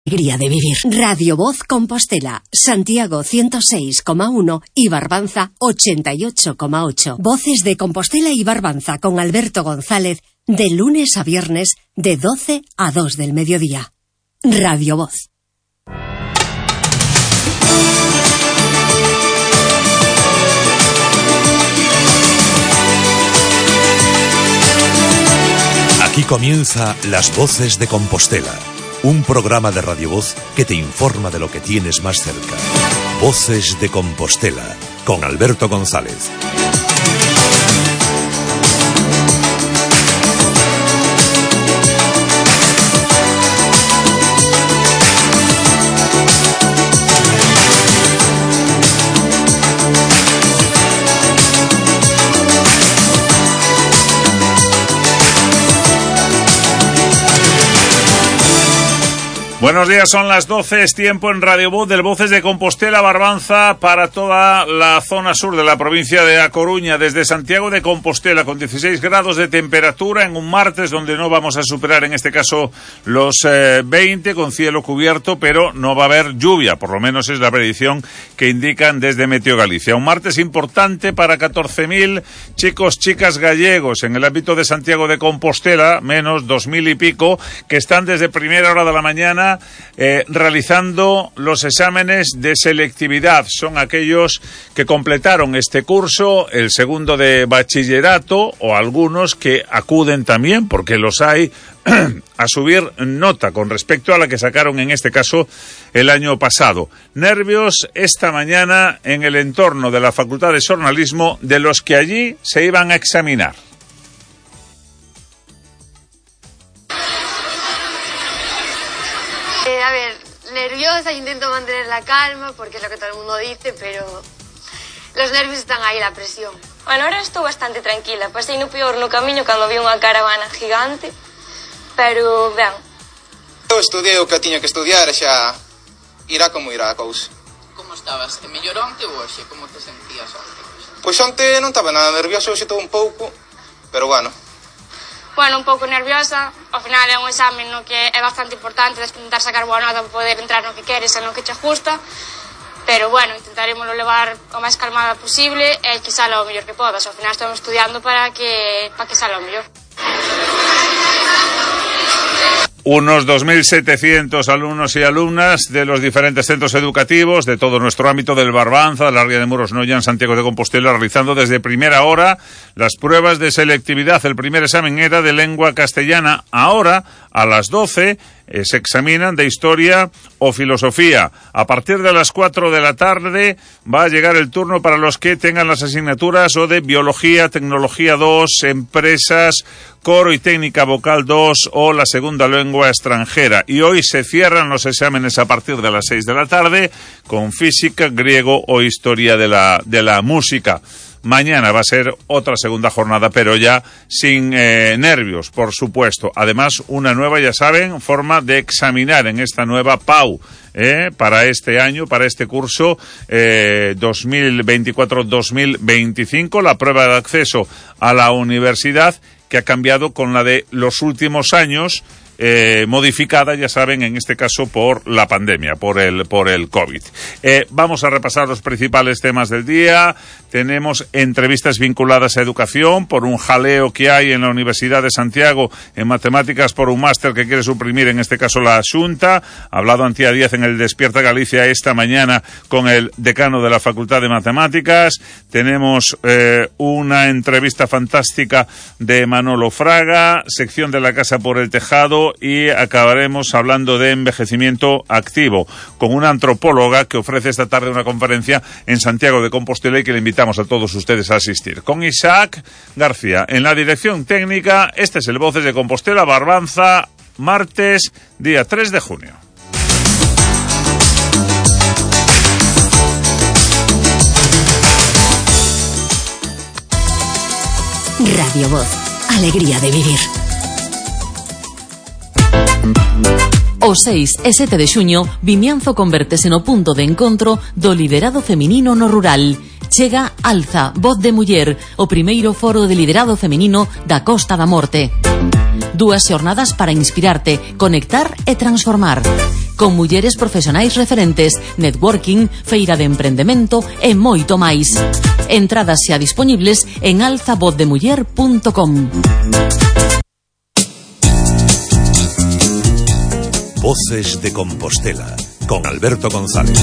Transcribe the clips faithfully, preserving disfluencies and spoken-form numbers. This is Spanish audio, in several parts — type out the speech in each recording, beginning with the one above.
Alegría de vivir. Radio Voz Compostela, Santiago ciento seis coma uno y Barbanza ochenta y ocho coma ocho. Voces de Compostela y Barbanza con Alberto González de lunes a viernes de doce a dos del mediodía. Radio Voz. Aquí comienza Las Voces de Compostela, un programa de Radio Voz que te informa de lo que tienes más cerca. Voces de Compostela, con Alberto González. Buenos días, son las doce, es tiempo en Radio Voz del Voces de Compostela, Barbanza, para toda la zona sur de la provincia de A Coruña, desde Santiago de Compostela, con dieciséis grados de temperatura en un martes donde no vamos a superar en este caso los eh, veinte, con cielo cubierto, pero no va a haber lluvia, por lo menos es la predicción que indican desde Meteo Galicia. Un martes importante para catorce mil chicos, chicas gallegos en el ámbito de Santiago de Compostela, menos dos mil y pico, que están desde primera hora de la mañana Eh, realizando los exámenes de selectividad. Son aquellos que completaron este curso, el segundo de bachillerato, o algunos que acuden también, porque los hay, a subir nota con respecto a la que sacaron en este caso el año pasado. Nervios esta mañana en el entorno de la Facultad de Xornalismo de los que allí se iban a examinar. A ver, nerviosa, intento mantener la calma porque es lo que todo el mundo dice, pero los nervios están aí, la presión. Bueno, ahora estou bastante tranquila. Pasei no peor no camiño cando vi unha caravana gigante, pero ben. Eu estudiei o que tiña que estudiar e xa irá como irá a cousa. Como estabas? Te mellorou onte ou hoxe? Como te sentías onte? Pois onte non estaba nada nervioso, hoxe todo un pouco, pero bueno. Bueno, un pouco nerviosa. Ao final é un exame no que é bastante importante de intentar sacar boa nota para poder entrar no que queres e no que che ajusta. Pero bueno, intentaremoslo levar o máis calmada posible e que sala o mellor que podas. Ao final estamos estudiando para que para que sala o mellor. Unos dos mil setecientos alumnos y alumnas de los diferentes centros educativos de todo nuestro ámbito del Barbanza, de la Ría de Muros Noia, en Santiago de Compostela, realizando desde primera hora las pruebas de selectividad. El primer examen era de lengua castellana. Ahora, a las doce, eh, se examinan de historia o filosofía. A partir de las cuatro de la tarde va a llegar el turno para los que tengan las asignaturas o de biología, tecnología dos, empresas, coro y técnica vocal dos o la segunda lengua extranjera. Y hoy se cierran los exámenes a partir de las seis de la tarde con física, griego o historia de la, de la música. Mañana va a ser otra segunda jornada, pero ya sin eh, nervios, por supuesto. Además, una nueva, ya saben, forma de examinar en esta nueva P A U. Eh, para este año, para este curso eh, dos mil veinticuatro dos mil veinticinco, la prueba de acceso a la universidad, que ha cambiado con la de los últimos años, eh, modificada, ya saben, en este caso por la pandemia, por el, por el COVID. Eh, vamos a repasar los principales temas del día. Tenemos entrevistas vinculadas a educación por un jaleo que hay en la Universidad de Santiago en matemáticas por un máster que quiere suprimir, en este caso, la Xunta. Ha hablado Antía Díaz en el Despierta Galicia esta mañana con el decano de la Facultad de Matemáticas. Tenemos eh, una entrevista fantástica de Manolo Fraga, sección de La Casa por el Tejado, y acabaremos hablando de envejecimiento activo con una antropóloga que ofrece esta tarde una conferencia en Santiago de Compostela y que le invitamos a todos ustedes a asistir. Con Isaac García en la dirección técnica. Este es el Voces de Compostela, Barbanza, martes, día tres de junio. Radio Voz, alegría de vivir. O seis e sete de xuño, Vimianzo convértese no punto de encontro do liderado feminino no rural. Chega Alza, Voz de Muller, o primeiro foro de liderado feminino da Costa da Morte. Dúas xornadas para inspirarte, conectar e transformar. con mulleres profesionais referentes, networking, feira de emprendemento e moito máis. Entradas xa disponibles en alza voz de muller punto com. Voces de Compostela, con Alberto González.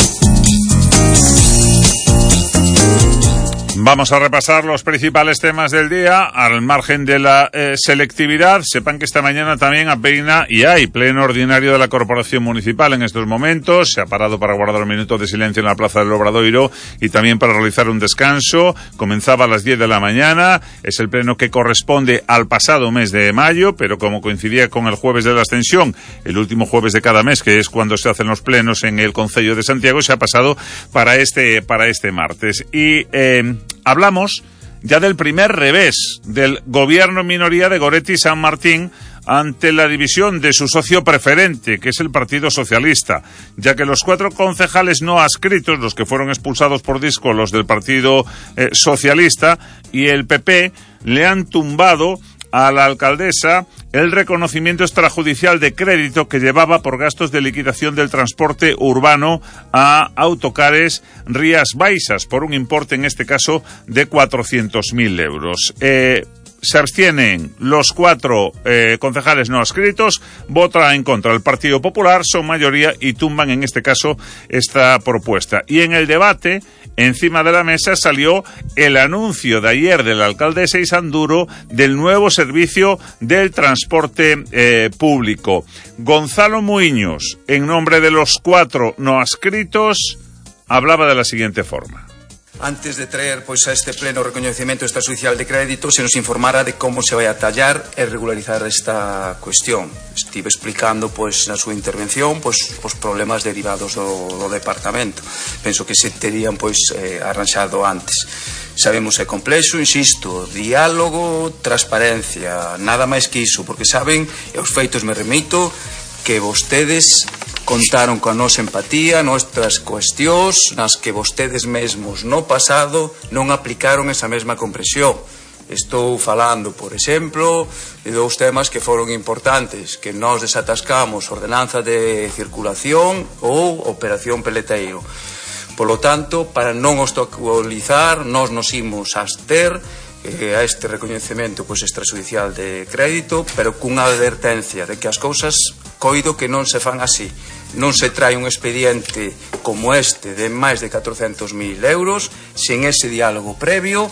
Vamos a repasar los principales temas del día al margen de la eh, selectividad. Sepan que esta mañana también apeina y hay pleno ordinario de la Corporación Municipal en estos momentos. Se ha parado para guardar un minuto de silencio en la Plaza del Obradoiro y también para realizar un descanso. Comenzaba a las diez de la mañana. Es el pleno que corresponde al pasado mes de mayo, pero como coincidía con el jueves de la Ascensión, el último jueves de cada mes, que es cuando se hacen los plenos en el Concello de Santiago, se ha pasado para este, para este martes. Y eh, hablamos ya del primer revés del gobierno en minoría de Goretti San Martín ante la división de su socio preferente, que es el Partido Socialista, ya que los cuatro concejales no adscritos, los que fueron expulsados por disco, los del Partido eh, Socialista y el P P, le han tumbado a la alcaldesa el reconocimiento extrajudicial de crédito que llevaba por gastos de liquidación del transporte urbano a Autocares Rías Baixas, por un importe en este caso de cuatrocientos mil euros. Eh, se abstienen los cuatro eh, concejales no adscritos, vota en contra el Partido Popular, son mayoría y tumban en este caso esta propuesta. Y en el debate, encima de la mesa salió el anuncio de ayer de la alcaldesa Isanduro del nuevo servicio del transporte eh, público. Gonzalo Muiños, en nombre de los cuatro no adscritos, hablaba de la siguiente forma. Antes de traer pois a este pleno recoñecemento extrajudicial de crédito, se nos informara de como se vai a tallar e regularizar esta cuestión. Estive explicando pois na súa intervención pois os problemas derivados do, do departamento. Penso que se terían pois eh, arranxado antes. Sabemos que é complexo, insisto, diálogo, transparencia, nada máis que iso, porque saben, e os feitos me remito, que vostedes contaron coa nosa empatía, nuestras cuestións, nas que vostedes mesmos no pasado non aplicaron esa mesma comprensión. Estou falando, por exemplo, de dous temas que foron importantes, que nós desatascamos ordenanza de circulación ou operación peleteiro. Por lo tanto, para non obstaculizar, nós nos imos abster eh, a este recoñecemento pois, extrajudicial de crédito, pero cunha advertencia de que as cousas coido que non se fan así. Non se trae un expediente como este de máis de catrocentos mil euros sen ese diálogo previo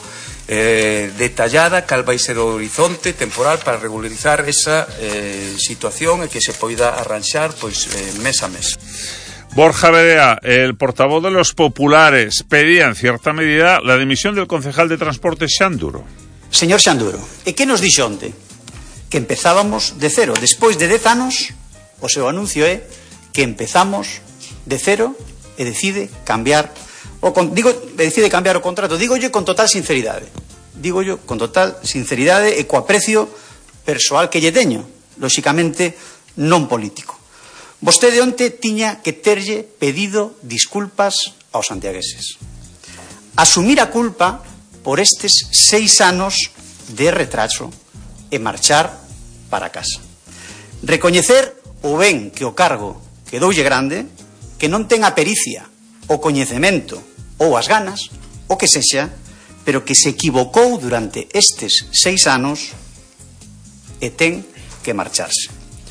eh, detallada cal vai ser o horizonte temporal para regularizar esa eh, situación e que se poida arranxar pois, eh, mes a mes. Borja Vedea, el portavoz de los populares, pedía en cierta medida la dimisión del concejal de transporte Xanduro. Señor Xanduro, e que nos dixo onte? Que empezábamos de cero. Despois de dez anos, o seu anuncio é que empezamos de cero e decide cambiar o con, digo, decide cambiar o contrato. Dígolle con total sinceridade. Dígolle con total sinceridade e co aprecio persoal que lle teño, lóxicamente non político. Vostede onte tiña que terlle pedido disculpas aos santiagueses. Asumir a culpa por estes seis anos de retraso e marchar para casa. Recoñecer o ben que o cargo quedoulle grande, que non ten a pericia, o coñecemento ou as ganas, o que sexa, pero que se equivocou durante estes seis anos e ten que marcharse.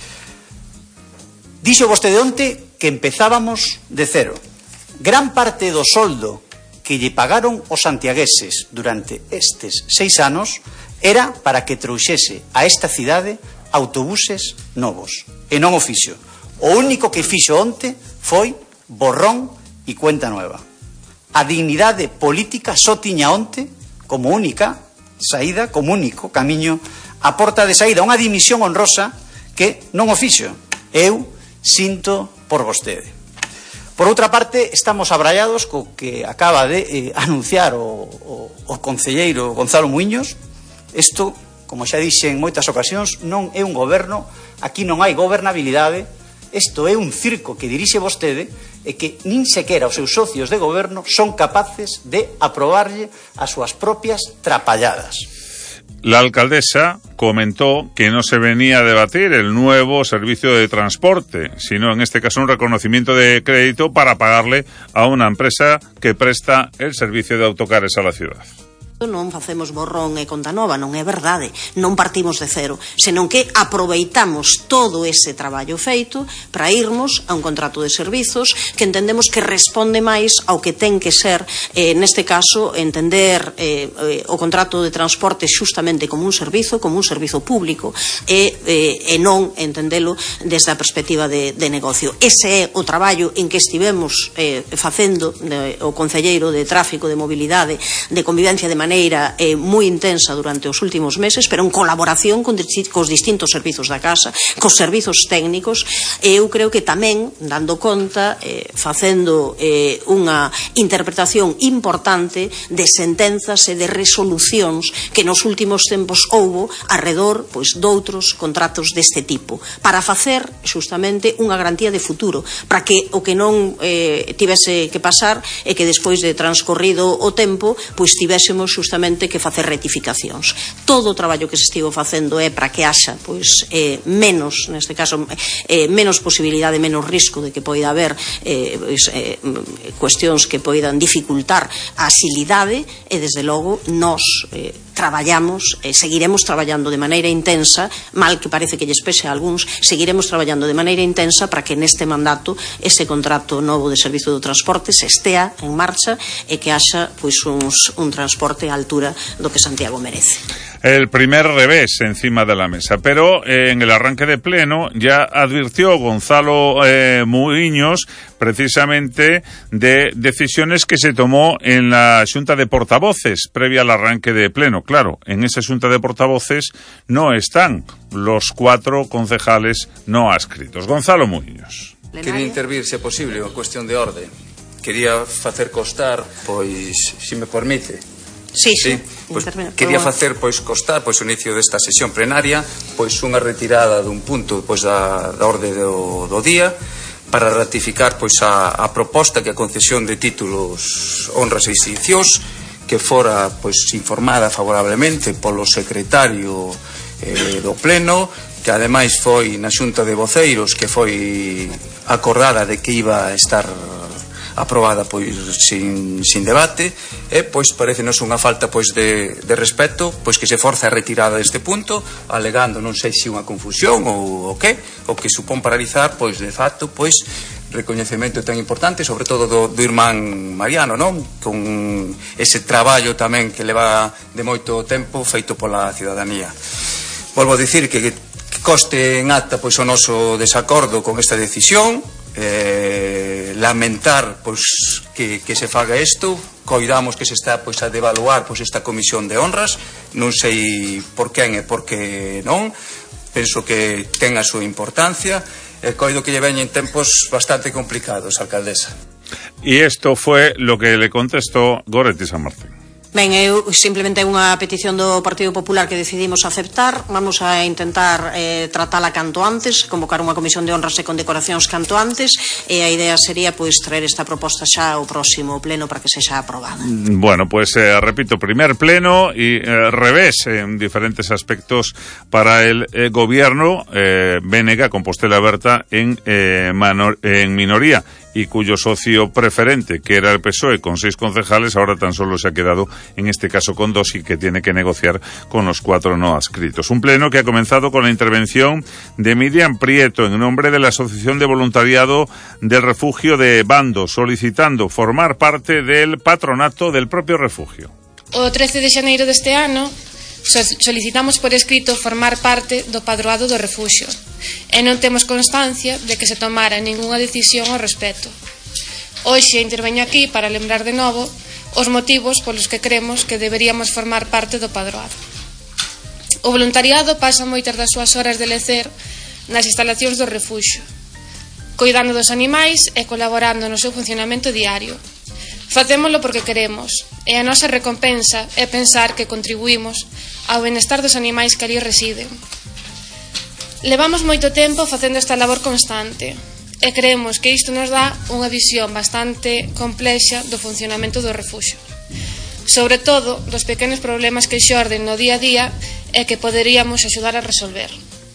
Dixo vostede onte que empezábamos de cero. Gran parte do soldo que lle pagaron os santiagueses durante estes seis anos era para que trouxese a esta cidade autobuses novos, e non o fixo. O único que fixo onte foi borrón e cuenta nueva. A dignidade política só tiña onte como única saída, como único camiño, a porta de saída, unha dimisión honrosa que non o fixo. Eu sinto por vostede. Por outra parte, estamos abrallados co que acaba de eh, anunciar o, o, o concelleiro Gonzalo Muiños. Isto, como xa dixe en moitas ocasións, non é un goberno, aquí non hai gobernabilidade. Isto é un circo que dirixe vostede e que nin sequera os seus socios de goberno son capaces de aprobarlle as súas propias trapalladas. La alcaldesa comentó que no se venía a debatir el nuevo servicio de transporte, sino en este caso un reconocimiento de crédito para pagarle a una empresa que presta el servicio de autocares a la ciudad. Non facemos borrón e conta nova, non é verdade, non partimos de cero, senón que aproveitamos todo ese traballo feito para irmos a un contrato de servizos que entendemos que responde máis ao que ten que ser, eh, neste caso, entender eh, eh, o contrato de transporte xustamente como un servizo, como un servizo público e, eh, e non entendelo desde a perspectiva de, de negocio. Ese é o traballo en que estivemos eh, facendo de, o concelleiro de tráfico, de mobilidade, de convivencia de maneira eh, moi intensa durante os últimos meses, pero en colaboración con cos distintos servizos da casa, cos servizos técnicos, e eu creo que tamén dando conta, eh, facendo eh, unha interpretación importante de sentenzas e de resolucións que nos últimos tempos houbo arredor pois, doutros contratos deste tipo, para facer xustamente unha garantía de futuro, para que o que non eh, tivese que pasar e que despois de transcorrido o tempo, pois tivésemos xustamente que facer rectificacións. Todo o traballo que se estivo facendo é para que haxa pois, eh, menos, neste caso, eh, menos posibilidade, menos risco de que poida haber eh, pois, eh, cuestións que poidan dificultar a asilidade e, desde logo, nós eh, traballamos, eh, seguiremos traballando de maneira intensa, mal que parece que lles pese a algúns, seguiremos traballando de maneira intensa para que neste mandato ese contrato novo de servizo do transporte se estea en marcha e que haxa pois, uns, un transporte a altura do que Santiago merece. El primer revés encima de la mesa, pero eh, en el arranque de pleno ya advirtió Gonzalo eh, Muiños precisamente de decisiones que se tomó en la Xunta de Portavoces previa al arranque de pleno. Claro, en esa Xunta de Portavoces no están los cuatro concejales no adscritos. Gonzalo Muiños. Quería intervir, se é posible, a cuestión de orde. Quería facer constar, pois, se me permite, Sí, sí, sí. Pois, quería facer pois constar pois o inicio desta sesión plenaria pois unha retirada dun punto pois da, da orde do, do día para ratificar pois a, a proposta que a concesión de títulos, honras e distincións que fora pois informada favorablemente polo secretario eh, do pleno, que ademais foi na xunta de voceiros que foi acordada de que iba a estar aprobada pois sin, sin debate e pois parecenos unha falta pois de, de respeto pois que se forza a retirada deste punto alegando non sei se unha confusión ou o que, o que supón paralizar pois de facto pois recoñecemento tan importante sobre todo do, do irmán Mariano, non? Con ese traballo tamén que leva de moito tempo feito pola ciudadanía. Volvo a dicir que, que coste en acta pois o noso desacordo con esta decisión, eh, lamentar pois que, que se faga isto, coidamos que se está pois a devaluar pois esta comisión de honras, non sei por quen e por que non, penso que ten a súa importancia e coido que lle veñen tempos bastante complicados, alcaldesa. Y esto fue lo que le contestó Goretti San Martín. Ben, eu simplemente é unha petición do Partido Popular que decidimos aceptar. Vamos a intentar eh, tratala canto antes, convocar unha comisión de honras e condecoracións canto antes, e a idea sería pois traer esta proposta xa ao próximo pleno para que sexa aprobada. Bueno, pues eh, repito, primer pleno y eh, revés en diferentes aspectos para el eh, gobierno, eh, B N G, Compostela Berta, en, eh, manor, en minoría, y cuyo socio preferente, que era el P S O E, con seis concejales, ahora tan solo se ha quedado, en este caso, con dos y que tiene que negociar con los cuatro no adscritos. Un pleno que ha comenzado con la intervención de Miriam Prieto, en nombre de la Asociación de Voluntariado del Refugio de Bando, solicitando formar parte del patronato del propio refugio. O trece de xaneiro deste ano solicitamos por escrito formar parte do padroado do refuxio e non temos constancia de que se tomara ningunha decisión ao respecto. Hoxe interveño aquí para lembrar de novo os motivos polos que cremos que deberíamos formar parte do padroado. O voluntariado pasa moitas das súas horas de lecer nas instalacións do refuxio, coidando dos animais e colaborando no seu funcionamento diario. Facémolo porque queremos, e a nosa recompensa é pensar que contribuímos ao benestar dos animais que ali residen. Levamos moito tempo facendo esta labor constante e creemos que isto nos dá unha visión bastante complexa do funcionamento do refuxio. sobre todo dos pequenos problemas que xorden no día a día e que poderíamos axudar a resolver.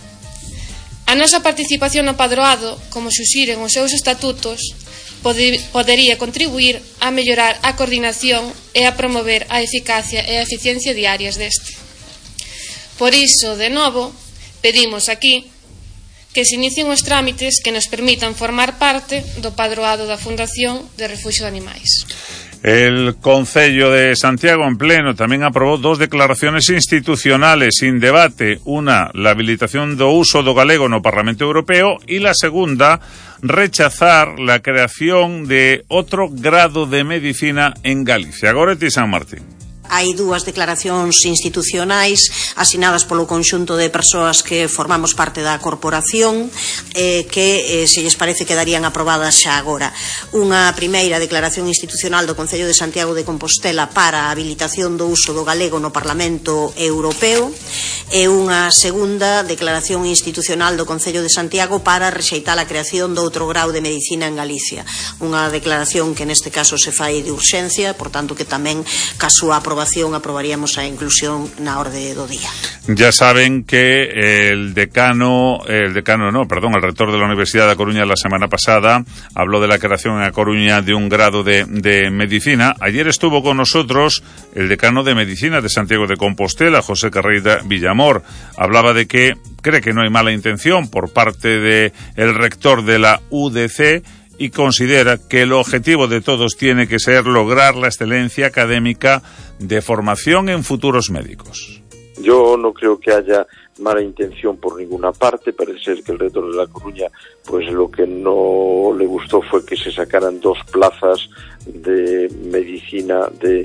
A nosa participación no padroado, como xuxiren os seus estatutos, podería contribuir a mellorar a coordinación e a promover a eficacia e a eficiencia diarias deste. Por iso, de novo, pedimos aquí que se inicien os trámites que nos permitan formar parte do padroado da Fundación de Refuxio de Animais. El Concello de Santiago en pleno tamén aprobou dos declaraciones institucionales sin debate. Una, la habilitación do uso do galego no Parlamento Europeo, e la segunda, rechazar la creación de outro grado de medicina en Galicia. Goretti San Martín. Hai dúas declaracións institucionais asinadas polo conxunto de persoas que formamos parte da corporación eh, que, eh, se lles parece, quedarían aprobadas xa agora. Unha primeira declaración institucional do Concello de Santiago de Compostela para a habilitación do uso do galego no Parlamento Europeo e unha segunda declaración institucional do Concello de Santiago para rexeitar a creación do outro grau de medicina en Galicia. Unha declaración que neste caso se fai de urxencia, por tanto que tamén, caso a aprobación, aprobaríamos a inclusión na orde do día. Ya saben que el decano, el decano no, perdón, el rector de la Universidad de A Coruña la semana pasada habló de la creación en A Coruña de un grado de, de medicina. Ayer estuvo con nosotros el decano de medicina de Santiago de Compostela, José Carreira Villamor. Hablaba de que cree que no hay mala intención por parte de el rector de la U D C y considera que el objetivo de todos tiene que ser lograr la excelencia académica de formación en futuros médicos. Yo no creo que haya mala intención por ninguna parte. Parece ser que el rector de La Coruña, pues lo que no le gustó fue que se sacaran dos plazas de medicina de,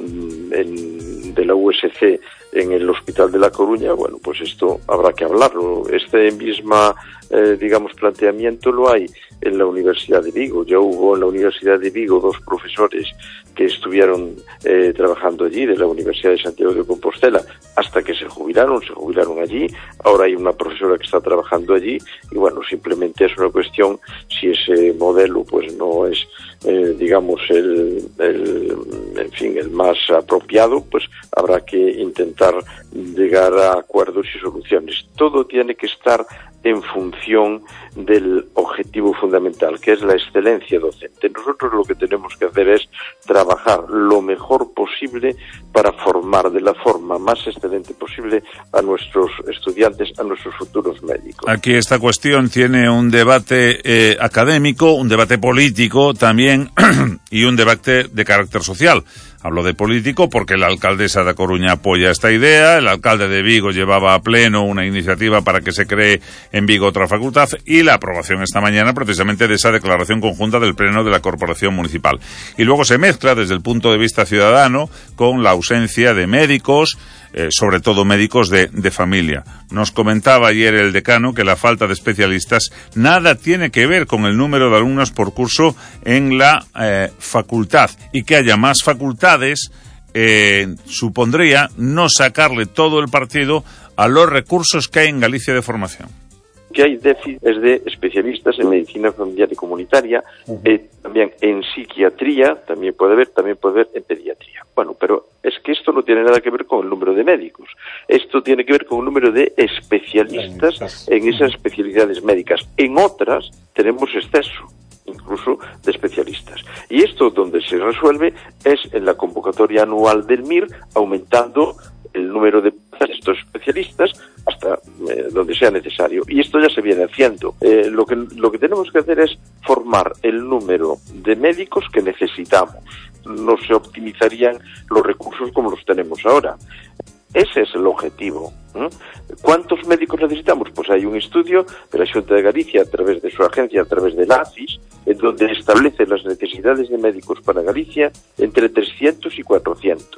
en, de la U S C en el Hospital de La Coruña. Bueno, pues esto habrá que hablarlo. Este misma, eh, digamos, planteamiento lo hay en la Universidad de Vigo. Ya hubo en la Universidad de Vigo dos profesores que estuvieron eh, trabajando allí, de la Universidad de Santiago de Compostela, hasta que se jubilaron, se jubilaron allí. Ahora hay una profesora que está trabajando allí y bueno, simplemente es una cuestión si ese modelo pues no es, eh, digamos, el, el, en fin, el más apropiado, pues habrá que intentar llegar a acuerdos y soluciones. Todo tiene que estar en función del objetivo fundamental, que es la excelencia docente. Nosotros lo que tenemos que hacer es trabajar lo mejor posible para formar de la forma más excelente posible a nuestros estudiantes, a nuestros futuros médicos. Aquí esta cuestión tiene un debate eh, académico, un debate político también y un debate de carácter social. Hablo de político porque la alcaldesa de A Coruña apoya esta idea, el alcalde de Vigo llevaba a pleno una iniciativa para que se cree en Vigo otra facultad y la aprobación esta mañana precisamente de esa declaración conjunta del pleno de la Corporación Municipal. Y luego se mezcla desde el punto de vista ciudadano con la ausencia de médicos, eh, sobre todo médicos de, de familia. Nos comentaba ayer el decano que la falta de especialistas nada tiene que ver con el número de alumnos por curso en la eh, facultad, y que haya más facultades eh, supondría no sacarle todo el partido a los recursos que hay en Galicia de formación. Que hay déficit es de especialistas en medicina familiar y comunitaria, uh-huh. eh, también en psiquiatría, también puede haber, también puede haber en pediatría. Bueno, pero es que esto no tiene nada que ver con el número de médicos. Esto tiene que ver con el número de especialistas en esas especialidades médicas. En otras tenemos exceso, incluso de especialistas. Y esto donde se resuelve es en la convocatoria anual del M I R, aumentando el número de estos especialistas hasta eh, donde sea necesario. Y esto ya se viene haciendo. Eh, lo que lo que tenemos que hacer es formar el número de médicos que necesitamos. No se optimizarían los recursos como los tenemos ahora. Ese es el objetivo. ¿eh? ¿Cuántos médicos necesitamos? Pues hay un estudio de la Xunta de Galicia a través de su agencia, a través del A C I S, en donde establece las necesidades de médicos para Galicia entre trescientos y cuatrocientos.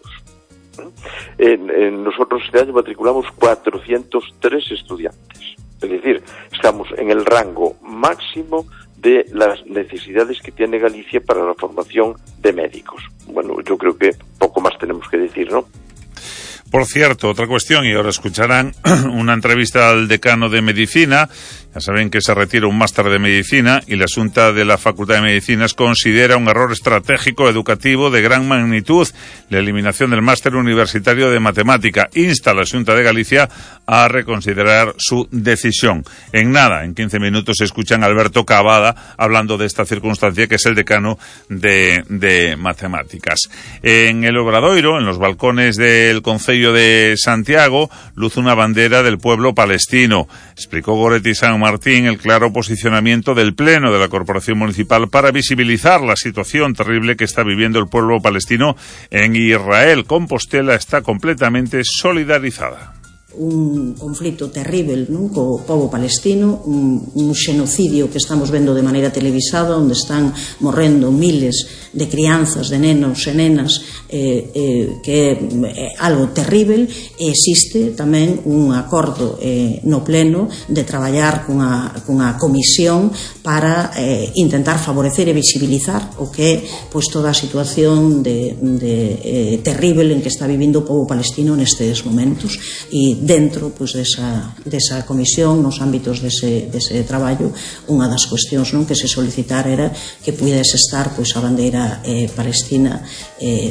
En, en nosotros este año matriculamos cuatrocientos tres estudiantes. Es decir, estamos en el rango máximo de las necesidades que tiene Galicia para la formación de médicos. Bueno, yo creo que poco más tenemos que decir, ¿no? Por cierto, otra cuestión, y ahora escucharán una entrevista al decano de Medicina, Ya saben que se retira un máster de Medicina y la Xunta de la Facultad de Medicinas considera un error estratégico educativo de gran magnitud la eliminación del máster universitario de Matemática. Insta a la Xunta de Galicia a reconsiderar su decisión. En nada, en quince minutos escuchan a Alberto Cavada hablando de esta circunstancia, que es el decano de, de Matemáticas. En el Obradoiro, en los balcones del Concello de Santiago, luce una bandera del pueblo palestino. Explicó Goretti San Martín el claro posicionamiento del Pleno de la Corporación Municipal para visibilizar la situación terrible que está viviendo el pueblo palestino en Israel. Compostela está completamente solidarizada. Un conflito terrible, non, co povo palestino, un, un xenocidio que estamos vendo de maneira televisada, onde están morrendo miles de crianzas, de nenos e nenas, eh, eh, que é algo terrible. E existe tamén un acordo eh, no pleno de traballar cunha, cunha comisión para eh, intentar favorecer e visibilizar o que é pois, toda a situación de, de, eh, terrible en que está vivindo o povo palestino nestes momentos. E dentro pois, desa, desa comisión, nos ámbitos dese, dese traballo, unha das cuestións non, que se solicitar era que pudese estar pois, a bandeira eh, palestina eh,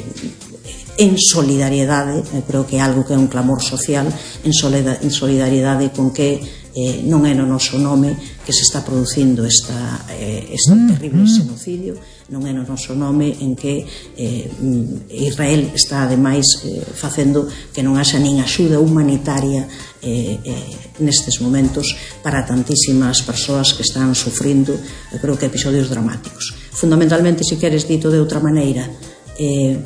en solidariedade, eh, creo que é algo que é un clamor social, en, solida, en solidariedade con que eh, non é no noso nome que se está producindo esta, eh, este terrible xenocidio, non é no noso nome en que eh, Israel está ademais eh, facendo que non haxa nin axuda humanitaria eh, eh, nestes momentos para tantísimas persoas que están sufrindo, eu creo que episodios dramáticos. Fundamentalmente, se queres dito de outra maneira, eh,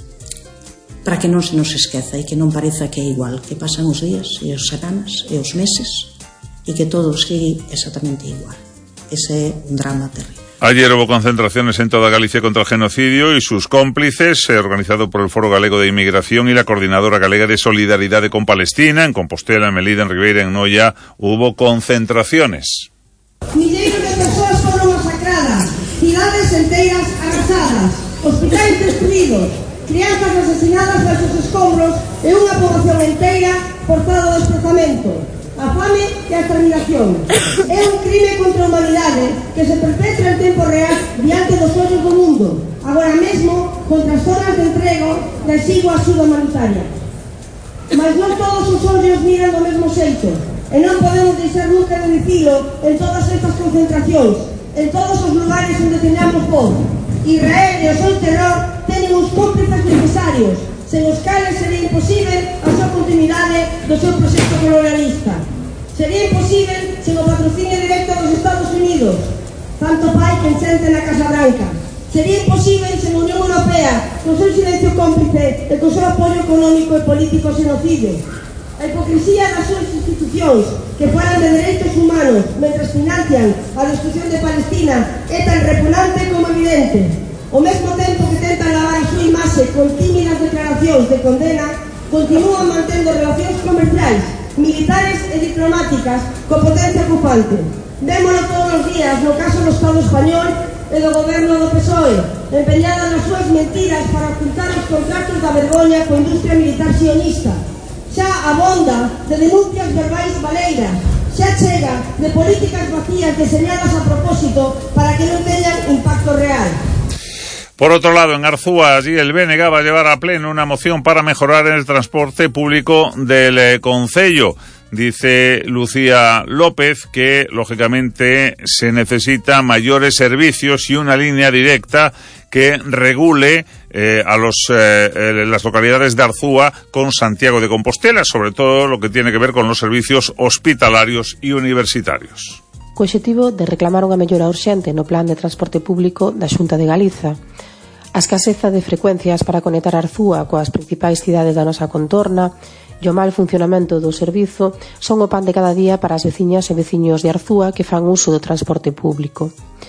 para que non se nos esqueza e que non pareza que é igual, que pasan os días e as semanas e os meses e que todo sigue exactamente igual. Ese é un drama terrible. Ayer hubo concentraciones en toda Galicia contra el genocidio y sus cómplices, eh, organizado por el Foro Galego de Inmigración y la Coordinadora Galega de Solidaridad con Palestina. En Compostela, en Melide, en Ribeira, en Noia, hubo concentraciones. Milleiros de persoas foron masacradas, cidades enteiras arrasadas, hospitais destruídos, crianzas asesinadas baixo os escombros e unha poboación enteira forzada ao desplazamento. A fame e a exterminación é un crime contra a humanidade que se perpetra en tempo real diante dos ollos do mundo, agora mesmo contra as zonas de entrego da exigua axuda humanitaria. Mas non todos os ollos miran do mesmo xeito e non podemos deixar nunca de dicilo en todas estas concentracións, en todos os lugares onde teñamos voz. Israel e o seu terror teñen os cómplices necesarios, sen os cales sería imposible a súa continuidade do seu proxecto colonialista. Sería imposible sen o patrocinio directo dos Estados Unidos, tanto pai que sente na Casa Branca. Sería imposible sen a Unión Europea, con seu silencio cómplice e con seu apoio económico e político ao xenocidio. A hipocresía das súas institucións, que falan de dereitos humanos mentras financian a destrucción de Palestina, é tan repugnante como evidente. Ao mesmo tempo que tentan lavar a súa imaxe con tímidas declaracións de condena, continúan mantendo relacións comerciais, militares e diplomáticas coa potencia ocupante. Vémolo todos os días no caso do Estado español e do goberno do P S O E, empeñada nas súas mentiras para ocultar os contratos da vergoña coa industria militar sionista. Xa abonda de denuncias verbais baleiras, xa chega de políticas vacías deseñadas a propósito para que non teñan impacto real. Por otro lado, en Arzúa, allí el B N G va a llevar a pleno una moción para mejorar el transporte público del eh, concello. Dice Lucía López que, lógicamente, se necesita mayores servicios y una línea directa que regule eh, a los, eh, eh, las localidades de Arzúa con Santiago de Compostela, sobre todo lo que tiene que ver con los servicios hospitalarios y universitarios. Co obxectivo de reclamar unha mellora urxente no plan de transporte público da Xunta de Galiza. A escaseza de frecuencias para conectar Arzúa coas principais cidades da nosa contorna e o mal funcionamento do servizo son o pan de cada día para as veciñas e veciños de Arzúa que fan uso do transporte público.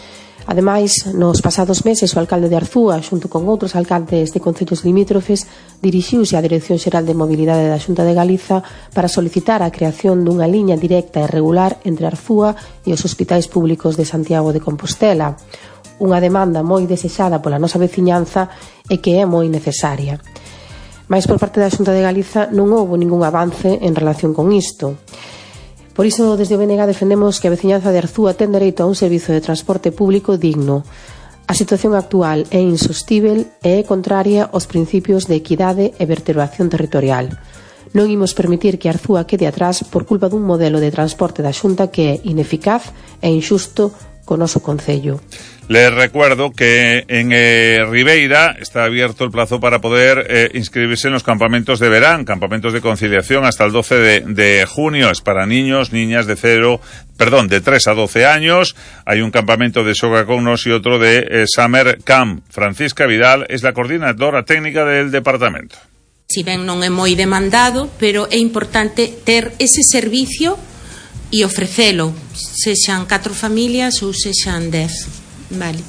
Ademais, nos pasados meses o alcalde de Arzúa, xunto con outros alcaldes de concellos limítrofes, dirixiuse á Dirección Xeral de Mobilidade da Xunta de Galiza para solicitar a creación dunha liña directa e regular entre Arzúa e os hospitais públicos de Santiago de Compostela, unha demanda moi desexada pola nosa veciñanza e que é moi necesaria. Mais por parte da Xunta de Galiza non houbo ningún avance en relación con isto. Por iso, desde o B N G defendemos que a veciñanza de Arzúa ten dereito a un servizo de transporte público digno. A situación actual é insostível e é contraria aos principios de equidade e vertebración territorial. Non imos permitir que Arzúa quede atrás por culpa dun modelo de transporte da Xunta que é ineficaz e injusto co noso concello. Les recuerdo que en eh, Ribeira está abierto el plazo para poder eh, inscribirse en los campamentos de verán, campamentos de conciliación hasta el doce de, de junio. Es para niños, niñas de cero, perdón, de tres a doce años. Hay un campamento de Sogacognos y otro de eh, Summer Camp. Francisca Vidal es la coordinadora técnica del departamento. Si ben non é moi demandado, pero é importante ter ese servicio e ofrecelo, sexan catro familias ou sexan dez, vale?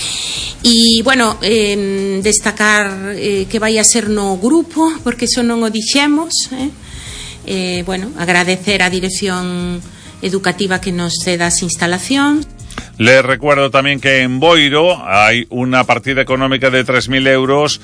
E, bueno, eh, destacar eh, que vai a ser no grupo, porque iso non o dixemos, eh? Eh, bueno, agradecer á dirección educativa que nos ceda as instalacións. Les recuerdo también que en Boiro hay una partida económica de tres mil euros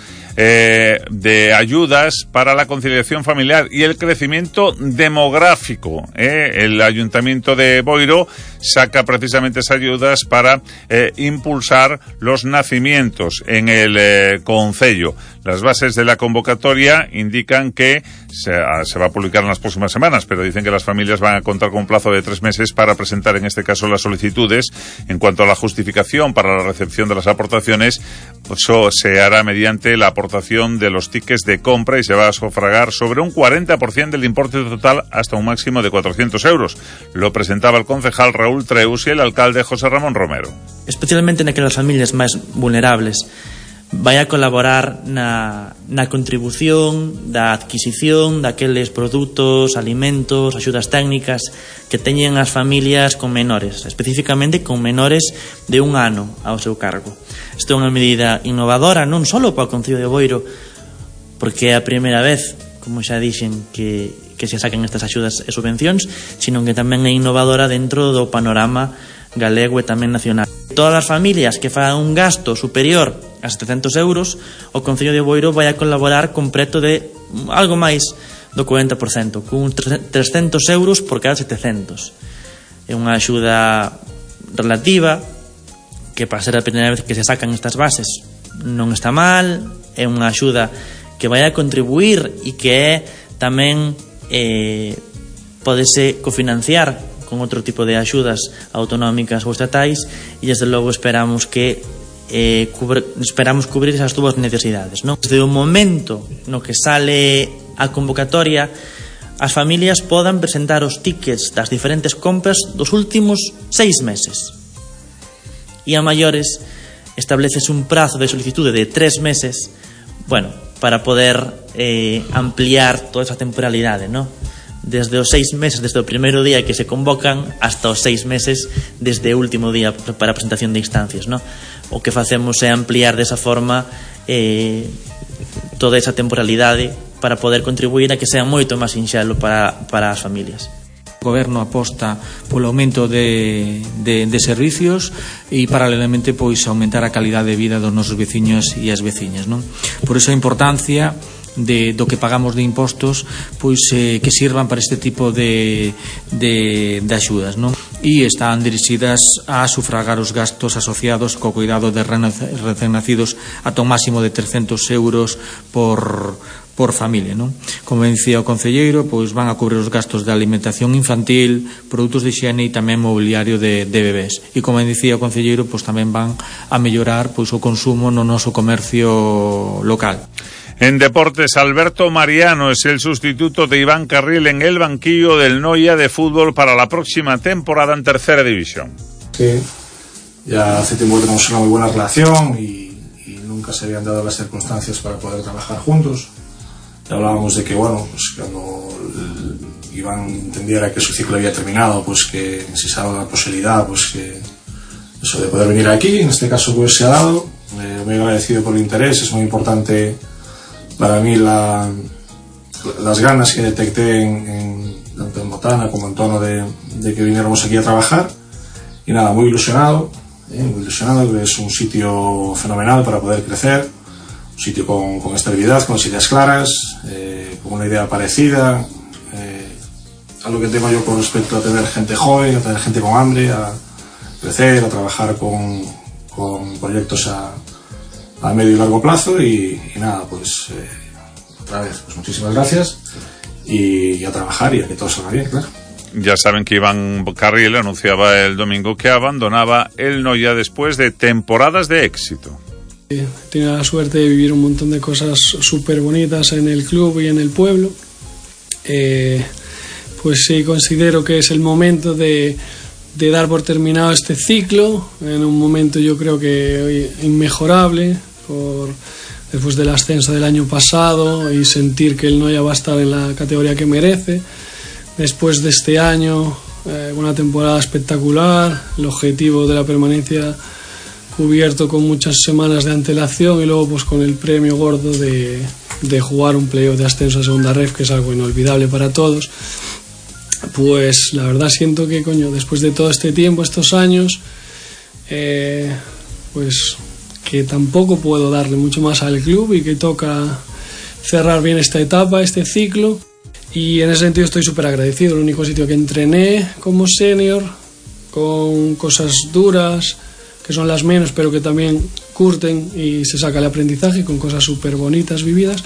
eh, de ayudas para la conciliación familiar y el crecimiento demográfico. Eh. El Ayuntamiento de Boiro saca precisamente esas ayudas para eh, impulsar los nacimientos en el eh, concello. Las bases de la convocatoria indican que se, se va a publicar en las próximas semanas, pero dicen que las familias van a contar con un plazo de tres meses para presentar en este caso las solicitudes. En cuanto a la justificación para la recepción de las aportaciones, eso se hará mediante la aportación de los tickets de compra y se va a sufragar sobre un cuarenta por ciento del importe total hasta un máximo de cuatrocientos euros. Lo presentaba el concejal Raúl Treus y el alcalde José Ramón Romero. Especialmente naquelas familias máis vulnerables, vai a colaborar na, na contribución da adquisición daqueles produtos, alimentos, axudas técnicas que teñen as familias con menores, especificamente con menores de un ano ao seu cargo. Isto é unha medida innovadora non só para o Concello de Boiro, porque é a primeira vez, como xa dixen, que, que se saquen estas axudas e subvencións, sino que tamén é innovadora dentro do panorama galego e tamén nacional. Todas as familias que fan un gasto superior a setecentos euros, o Concello de Boiro vai a colaborar con preto de algo máis do cuarenta por ciento, con trescentos euros por cada setecentos. É unha axuda relativa que para ser a primeira vez que se sacan estas bases non está mal, é unha axuda que vai a contribuir e que é tamén eh, podese cofinanciar con outro tipo de axudas autonómicas ou estatais, e desde logo esperamos que eh, cubre, esperamos cubrir esas dúas necesidades, non? Desde o momento no que sale a convocatoria, as familias podan presentar os tickets das diferentes compras dos últimos seis meses, e a maiores estableces un prazo de solicitude de tres meses, bueno, para poder eh, ampliar toda esa temporalidade, non? Desde os seis meses, desde o primeiro día que se convocan hasta os seis meses desde o último día para a presentación de instancias, non? O que facemos é ampliar desa forma eh, toda esa temporalidade para poder contribuir a que sea moito máis sinxelo para, para as familias. O Goberno aposta polo aumento de, de, de servicios e paralelamente pois aumentar a calidade de vida dos nosos veciños e as veciñas, non? Por iso a importancia de, do que pagamos de impostos pois eh, que sirvan para este tipo de, de, de axudas, non? E están dirixidas a sufragar os gastos asociados co cuidado de recén nacidos ata un máximo de trescentos euros por por familia, non? Como dicía o concelleiro, pois van a cubrir os gastos de alimentación infantil, produtos de higiene e tamén mobiliario de, de bebés. E como dicía o concelleiro, pois tamén van a mellorar pois o consumo no noso comercio local. En deportes, Alberto Mariano es el sustituto de Iván Carril en el banquillo del Noia de fútbol para la próxima temporada en tercera división. Sí, ya hace tiempo que tenemos una muy buena relación y, y nunca se habían dado las circunstancias para poder trabajar juntos. Ya hablábamos de que, bueno, pues cuando Iván entendiera que su ciclo había terminado, pues que si se ha dado la posibilidad, pues que eso de poder venir aquí, en este caso pues se ha dado. Eh, muy agradecido por el interés, es muy importante para mí la, las ganas que detecté en, en, tanto en Botana como en tono de, de que viniéramos aquí a trabajar. Y nada, muy ilusionado, eh, muy ilusionado, que es un sitio fenomenal para poder crecer. Un sitio con, con estabilidad, con las ideas claras, eh, con una idea parecida, eh, a lo que tengo yo con respecto a tener gente joven, a tener gente con hambre, a crecer, a trabajar con, con proyectos a, a medio y largo plazo y, y nada, pues eh, otra vez, pues muchísimas gracias y, y a trabajar y a que todo salga bien, claro. Ya saben que Iván Carriel anunciaba el domingo que abandonaba el Noia después de temporadas de éxito. He tenido la suerte de vivir un montón de cosas súper bonitas en el club y en el pueblo. Eh, pues sí, considero que es el momento de, de dar por terminado este ciclo, en un momento yo creo que inmejorable, por, después del ascenso del año pasado y sentir que el Noia va a estar en la categoría que merece. Después de este año, eh, una temporada espectacular, el objetivo de la permanencia cubierto con muchas semanas de antelación y luego pues con el premio gordo de, de jugar un playoff de ascenso a segunda ref, que es algo inolvidable para todos. Pues la verdad siento que, coño, después de todo este tiempo, estos años, eh, pues que tampoco puedo darle mucho más al club y que toca cerrar bien esta etapa, este ciclo. Y en ese sentido estoy súper agradecido. El único sitio que entrené como senior, con cosas duras, que son las menos, pero que también curten y se saca el aprendizaje, con cosas súper bonitas vividas.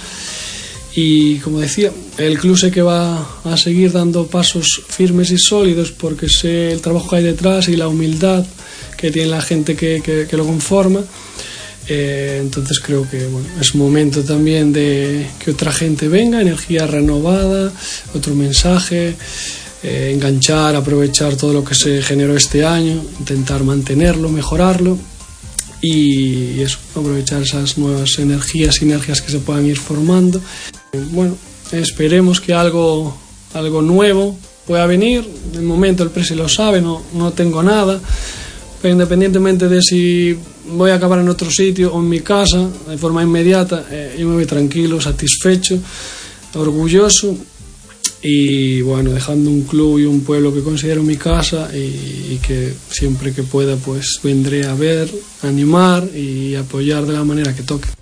Y como decía, el club sé que va a seguir dando pasos firmes y sólidos porque sé el trabajo que hay detrás y la humildad que tiene la gente que, que, que lo conforma. Eh, entonces creo que bueno, es momento también de que otra gente venga, energía renovada, otro mensaje, eh, enganchar, aprovechar todo lo que se generó este año, intentar mantenerlo, mejorarlo y eso, aprovechar esas nuevas energías, sinergias que se puedan ir formando. Bueno, esperemos que algo, algo nuevo pueda venir. De momento el presi lo sabe, no, no tengo nada, pero independientemente de si voy a acabar en otro sitio o en mi casa de forma inmediata, eh, yo me voy tranquilo, satisfecho, orgulloso y bueno, dejando un club y un pueblo que considero mi casa y, y que siempre que pueda pues vendré a ver, animar y apoyar de la manera que toque.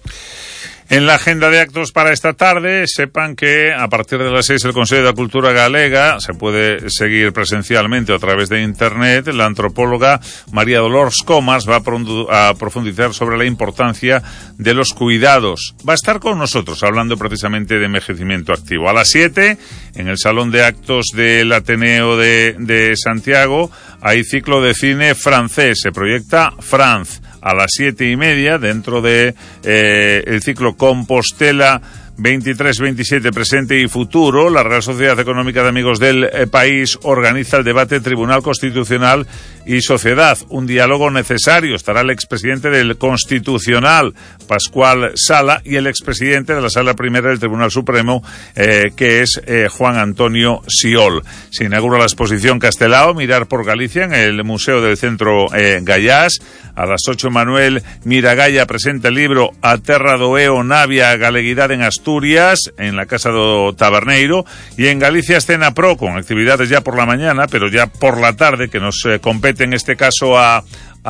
En la agenda de actos para esta tarde, sepan que a partir de las seis el Consejo de la Cultura Galega se puede seguir presencialmente a través de internet. La antropóloga María Dolores Comas va a profundizar sobre la importancia de los cuidados. Va a estar con nosotros hablando precisamente de envejecimiento activo. A las siete, en el Salón de Actos del Ateneo de, de Santiago, hay ciclo de cine francés. Se proyecta France. A las siete y media, dentro de eh, el ciclo Compostela veintitrés veintisiete, presente y futuro, la Real Sociedad Económica de Amigos del eh, País organiza el debate Tribunal Constitucional y Sociedad, un diálogo necesario. Estará el expresidente del Constitucional, Pascual Sala, y el expresidente de la Sala Primera del Tribunal Supremo, eh, que es eh, Juan Antonio Siol. Se inaugura la exposición Castelao, Mirar por Galicia, en el Museo del Centro eh, Gallás. A las ocho, Manuel Miragaya presenta el libro A Terra do Eo, Navia, Galeguidade en Asturias, en la Casa do Taberneiro. Y en Galicia Escena Pro, con actividades ya por la mañana, pero ya por la tarde, que nos eh, compete en este caso a...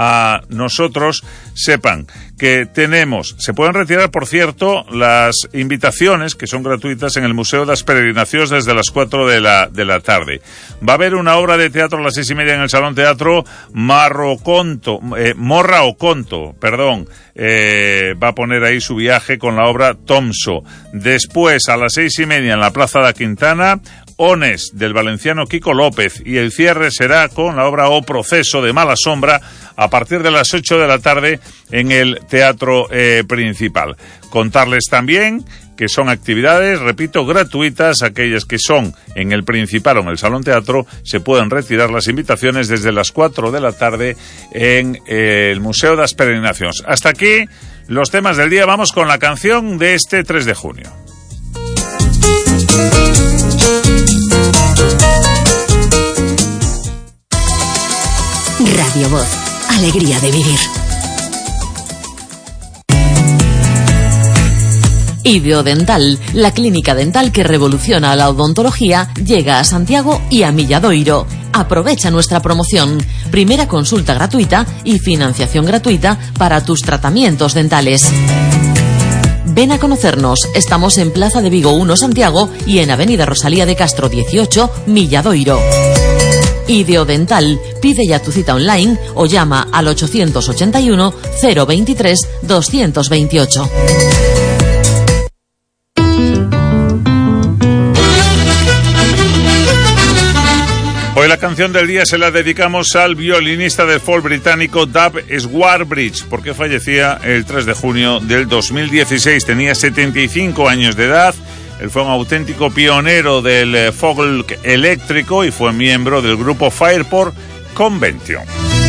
a nosotros. Sepan que tenemos, se pueden retirar, por cierto, las invitaciones que son gratuitas en el Museo de las Peregrinaciones desde las cuatro de la, de la tarde. Va a haber una obra de teatro a las seis y media en el Salón Teatro Marro Conto, eh, Morra o Conto, perdón, eh, va a poner ahí su viaje con la obra Tomso. Después, a las seis y media en la Plaza da Quintana, Ones, del valenciano Kiko López, y el cierre será con la obra O Proceso, de Mala Sombra, a partir de las ocho de la tarde en el Teatro eh, Principal. Contarles también que son actividades, repito, gratuitas. Aquellas que son en el Principal o en el Salón Teatro, se pueden retirar las invitaciones desde las cuatro de la tarde en eh, el Museo de las Peregrinaciones. Hasta aquí los temas del día. Vamos con la canción de este tres de junio. Radio Voz, alegría de vivir. Ideodental, la clínica dental que revoluciona la odontología, llega a Santiago y a Milladoiro. Aprovecha nuestra promoción. Primera consulta gratuita y financiación gratuita para tus tratamientos dentales. Ven a conocernos. Estamos en Plaza de Vigo uno Santiago y en Avenida Rosalía de Castro dieciocho, Milladoiro. Ideodental. Pide ya tu cita online o llama al ochocientos ochenta y uno, cero veintitrés, doscientos veintiocho. Hoy la canción del día se la dedicamos al violinista de folk británico Dave Swarbridge, porque fallecía el tres de junio del dos mil dieciséis. Tenía setenta y cinco años de edad. Él fue un auténtico pionero del folk eléctrico y fue miembro del grupo Fairport Convention.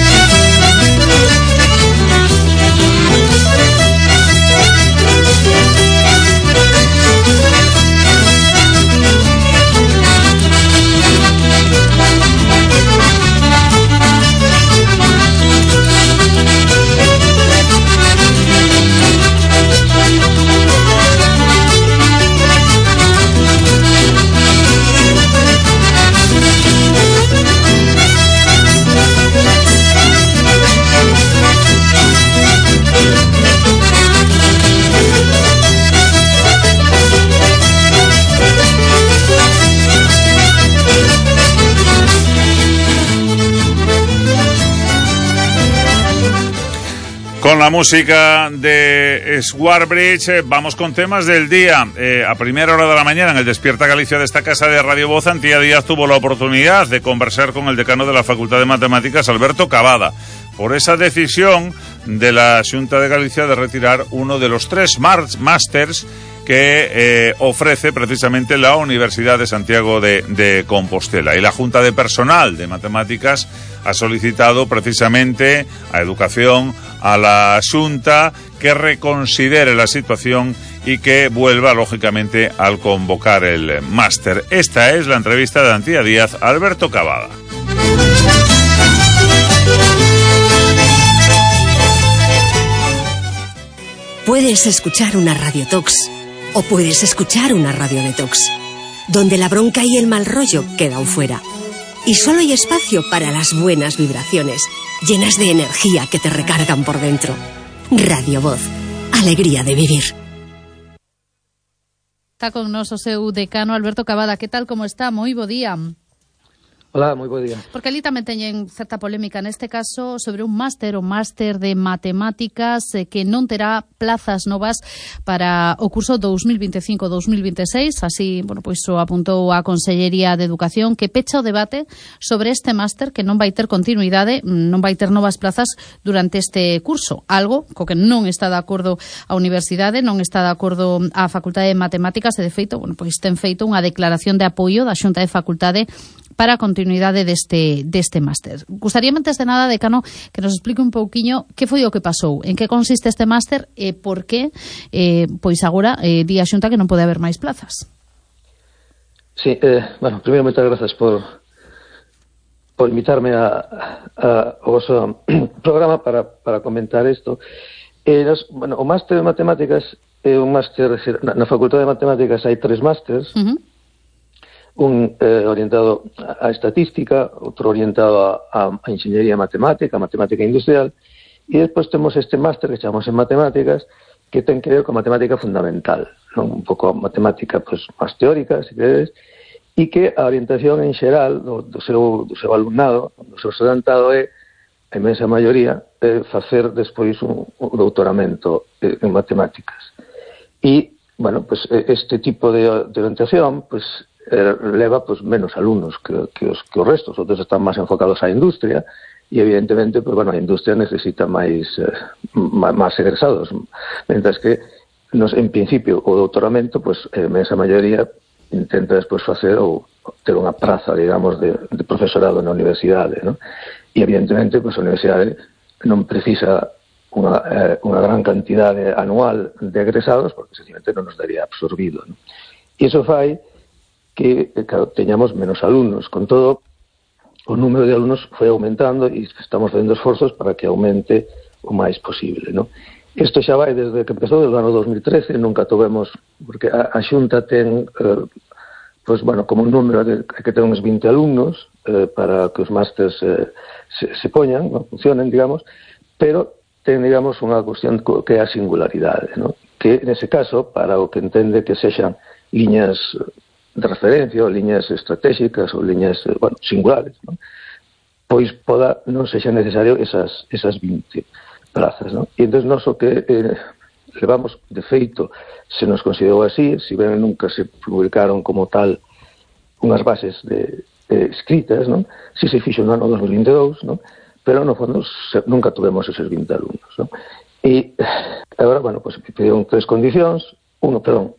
Con la música de Swarbridge eh, vamos con temas del día. Eh, a primera hora de la mañana en el Despierta Galicia de esta casa de Radio Voz, Antía Díaz tuvo la oportunidad de conversar con el decano de la Facultad de Matemáticas, Alberto Cavada, por esa decisión de la Xunta de Galicia de retirar uno de los tres másters que eh, ofrece precisamente la Universidad de Santiago de, de Compostela. Y la Junta de Personal de Matemáticas ha solicitado precisamente a Educación, a la Xunta, que reconsidere la situación y que vuelva, lógicamente, al convocar el máster. Esta es la entrevista de Antía Díaz a Alberto Cavada. Puedes escuchar una Radio Tox o puedes escuchar una Radio Detox, donde la bronca y el mal rollo quedan fuera. Y solo hay espacio para las buenas vibraciones, llenas de energía que te recargan por dentro. Radio Voz, alegría de vivir. Está con nos o seu decano Alberto Cavada. Que tal, como está? Moi bo día. Hola, moi bo día. Porque ali tamén teñen certa polémica neste caso sobre un máster, o máster de matemáticas eh, que non terá plazas novas para o curso dos mil veinticinco dos mil veintiséis. Así, bueno, pois o apuntou a Consellería de Educación, que pecha o debate sobre este máster, que non vai ter continuidade, non vai ter novas plazas durante este curso. Algo co que non está de acordo a Universidade, non está de acordo a Facultade de Matemáticas, e de feito, bueno, pois ten feito unha declaración de apoio da Xunta de Facultade para a continuidade deste, deste máster. Gustaríame, antes de nada, decano, que nos explique un pouquiño que foi o que pasou, en que consiste este máster e por que, eh, pois agora, eh, di a Xunta que non pode haber máis plazas. Sí, eh, bueno, primeiro, moitas grazas por por invitarme a, a, ao vosso programa para, para comentar isto. Eh, nos, bueno, o máster de matemáticas é un máster, na, na Facultade de Matemáticas hai tres másters, uh-huh. un eh, orientado a estatística, outro orientado a, a, a ingeniería matemática, matemática industrial, e despois temos este máster que chamamos en matemáticas, que ten que ver con matemática fundamental, non? Un pouco matemática pues, máis teórica, se queredes, e que a orientación en xeral do, do, seu, do seu alumnado, do seu estudantado, é, a inmensa maioría, é facer despois un, un doutoramento en matemáticas. E, bueno, pues este tipo de, de orientación, pues, Eh, leva pues, menos alumnos que, que, os, que os restos, outros están máis enfocados á industria e evidentemente pues, bueno, a industria necesita máis eh, máis egresados, mentras que nos, en principio o doutoramento pues, a inmensa maioría intenta despois facer ou ter unha praza, digamos, de, de profesorado na universidade, ¿no? E evidentemente pues, a universidade non precisa unha, eh, unha gran cantidade anual de egresados porque sencillamente non nos daría absorbido, ¿no? E iso fai que, claro, teñamos menos alumnos. Con todo, o número de alumnos foi aumentando e estamos facendo esforzos para que aumente o máis posible, ¿no? Isto xa vai desde que empezou, desde o ano dos mil trece, nunca tovemos, porque a, a Xunta ten, eh, pues, bueno, como un número de, que ten uns vinte alumnos eh, para que os másters eh, se, se poñan, ¿no? Funcionen, digamos, pero ten, digamos, unha cuestión que é a singularidade, ¿no? que nese caso, para o que entende que sexan liñas de referencia ou liñas estratégicas ou liñas, bueno, singulares, non? Pois poda non sexa necesario esas, esas vinte plazas, non? E entón nos o que eh, levamos de feito, se nos considerou así, se ben nunca se publicaron como tal unhas bases de, de escritas, non? Si se fixo no ano dos mil vinte e dous, non? Pero no fondo se, nunca tuvemos eses vinte alumnos, non? E agora, bueno, pues pediron tres condicións, uno, perdón,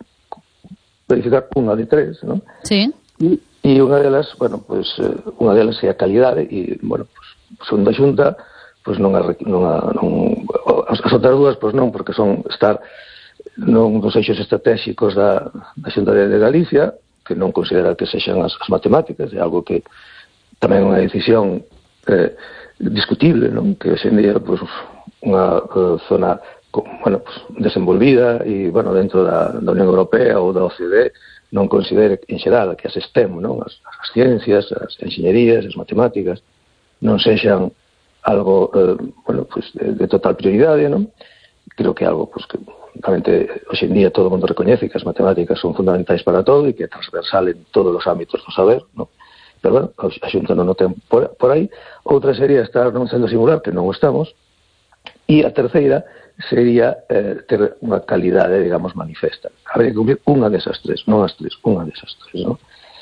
verificar unha de tres, non? Sí. E, e unha delas, bueno, pues unha delas é a calidade e, bueno, pues, son da Xunta, pues non a, non a, non, as, as outras dúas, pues non, porque son estar non dos eixos estratégicos da, da Xunta de, de Galicia, que non considera que sexan as, as matemáticas, é algo que tamén é unha decisión eh, discutible, non? Que hoxe en día, pues, unha uh, zona bueno, pues, desenvolvida e, bueno, dentro da, da Unión Europea ou da O C D E non considere en xeral que as STEM, non? As, as ciencias, as enxeñerías, as matemáticas non sexan algo eh, bueno, pues, de, de total prioridade, non? Creo que é algo pues, que realmente hoxe en día todo o mundo recoñece que as matemáticas son fundamentais para todo e que é transversal en todos os ámbitos do saber, non? Pero, bueno, a Xunta non o ten por, por aí. Outra sería estar nun centro singular, que non o estamos, e a terceira sería eh, ter unha calidade, digamos, manifesta. Habría que cumplir unha desas tres, non as tres, unha desas tres, non?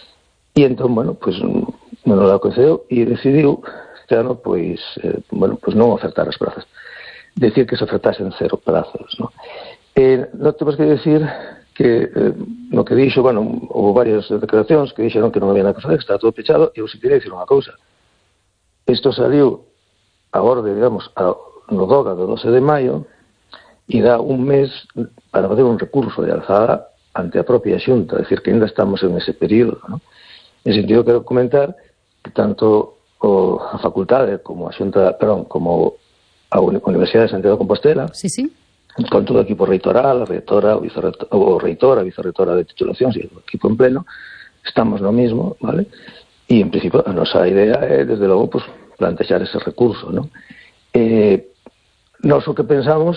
E entón, bueno, pues, non nos la concedeu e decidiu este ano, pois, eh, bueno, pues non ofertar as prazas. Decir que se ofertasen cero prazas, non? Eh, non temos que decir que eh, no que dixo, bueno, houve varias declaracións que dixeron que non había nada que fazer, que estaba todo pechado, e eu se quería dicir unha cousa. Isto saliu a orde, digamos, a, no DOGA do doce de maio, e dá un mes para fazer un recurso de alzada ante a propia Xunta, é dicir, que ainda estamos en ese período, non? En sentido, quero comentar que tanto o, a facultade como a Xunta, perdón, como a Universidade de Santiago de Compostela, sí, sí, con todo o equipo reitoral, a reitora, o, o reitora, a vicerreitora de titulacións e o equipo en pleno, estamos no mismo, vale? E, en principio, a nosa idea é, desde logo, pues, plantexar ese recurso, non? Eh, Nos o que pensamos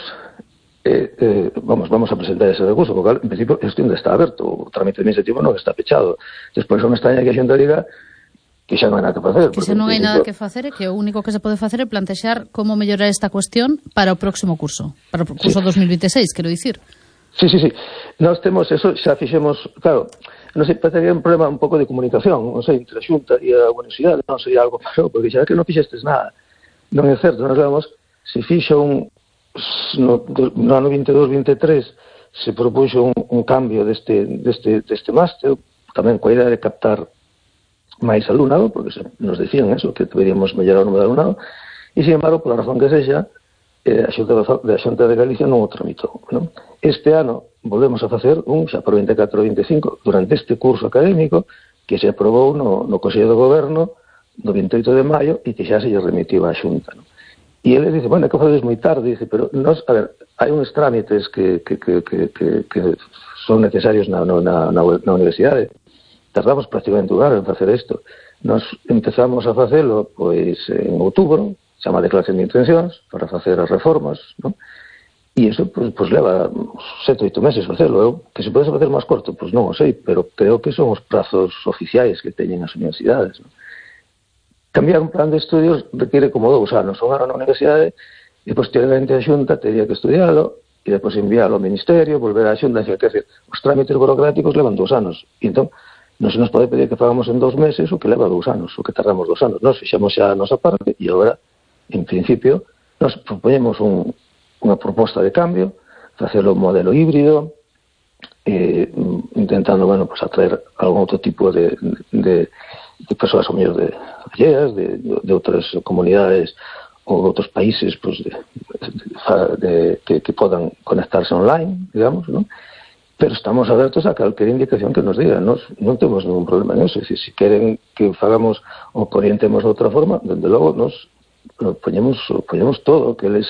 eh, eh, vamos, vamos a presentar ese recurso, porque en principio isto ainda está aberto, o trámite administrativo non está pechado. Despois non está que a xente diga que xa non hai nada que facer. Que xa non hai nada que facer e que o único que se pode facer é plantexar como mellorar esta cuestión para o próximo curso, para o curso sí. dos mil veintiséis, quero dicir. Sí, sí, sí. Nós temos eso, xa fixemos, claro, non sei, parece que é un problema un pouco de comunicación, non sei, entre a Xunta e a Universidade, non sei, algo pasou, porque xa que non fixestes nada. Non é certo, nós vemos, se fixo un, no, no ano veintidós veintitrés, se propuxo un, un cambio deste, deste, deste máster, tamén coa idea de captar máis alumnado, porque se nos decían eso, que deberíamos mellorar o número de alumnado, e, sin embargo, pola razón que sexa, eh, a Xunta de, a Xunta de Galicia non o tramitou, non? Este ano volvemos a facer un, xa por veinticuatro e veinticinco, durante este curso académico, que se aprobou no, no Consello do Goberno do veintioito de maio e que xa se lle remitiu á Xunta, non? E ele dice, bueno, que facedes moi tarde, dice, pero nos, a ver, hai uns trámites que, que, que, que, que, que son necesarios na, na, na, na universidade. Tardamos prácticamente un ano en facer isto. Nos empezamos a facelo, pois, en outubro, chama declaración de intencións, para facer as reformas, non? E iso, pois, pois leva sete, oito meses facelo. Eu, que se pode facer máis corto, pois non o sei, pero creo que son os prazos oficiais que teñen as universidades, non? Cambiar un plan de estudios requiere como dous anos, un ano na universidade e posteriormente a Xunta teria que estudialo e depois enviálo ao Ministerio, volver á Xunta, quer dizer, os trámites burocráticos levan dous anos e entón non se nos pode pedir que fagamos en dous meses o que leva dous anos, o que tardamos dous anos. Nos fixamos xa a nosa parte e agora, en principio, nos propoñemos un, unha proposta de cambio, facelo un modelo híbrido, eh, intentando, bueno, pues atraer algún outro tipo de, de, de persoas ou mellor de alleas, de, de outras comunidades ou de outros países, pues, de, de, de, que, que podan conectarse online, digamos, ¿no? Pero estamos abertos a calquera indicación que nos digan, nos, non temos ningún problema en eso. Se si queren que fagamos ou que orientemos de outra forma, desde logo nos, nos poñemos, poñemos todo o que les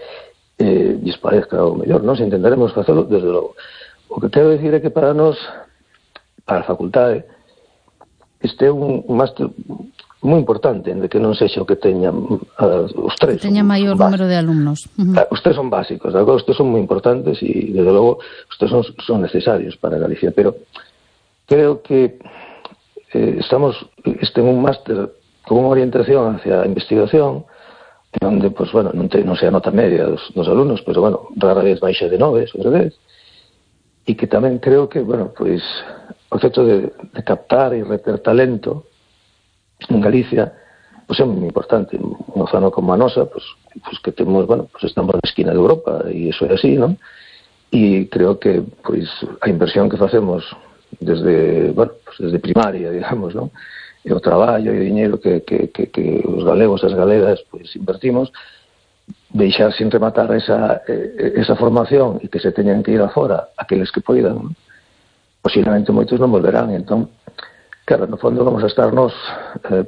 eh, lles parezca o mellor, nos intentaremos facelo desde logo. O que quero dicir é que para nos, para a facultade, este é un, un máster moi importante, de que non sexa o que teñan uh, os tres. Teña maior número de alumnos. Uh-huh. Uh, os tres son básicos, agora os tres son moi importantes e, desde logo, os tres son, son necesarios para Galicia, pero creo que eh, estamos este en un máster con unha orientación hacia a investigación, onde, pues, bueno, non, te, non sei a nota media dos, dos alumnos, pero, bueno, rara vez baixa de nove, sobre dez, e que tamén creo que, bueno, pois, o feito de, de captar e reter talento en Galicia, pois é moi importante. Unha zona como a nosa, pois, pois que temos, bueno, pois estamos na esquina de Europa, e iso é así, non? E creo que, pois, a inversión que facemos desde, bueno, pois desde primaria, digamos, non? E o traballo e o diñeiro que, que, que, que os galegos e as galegas, pois, invertimos, deixar sin rematar esa, esa formación e que se teñan que ir afora aqueles que poidan, non? Posiblemente moitos non volverán, entón, claro, no fondo vamos a estarnos eh,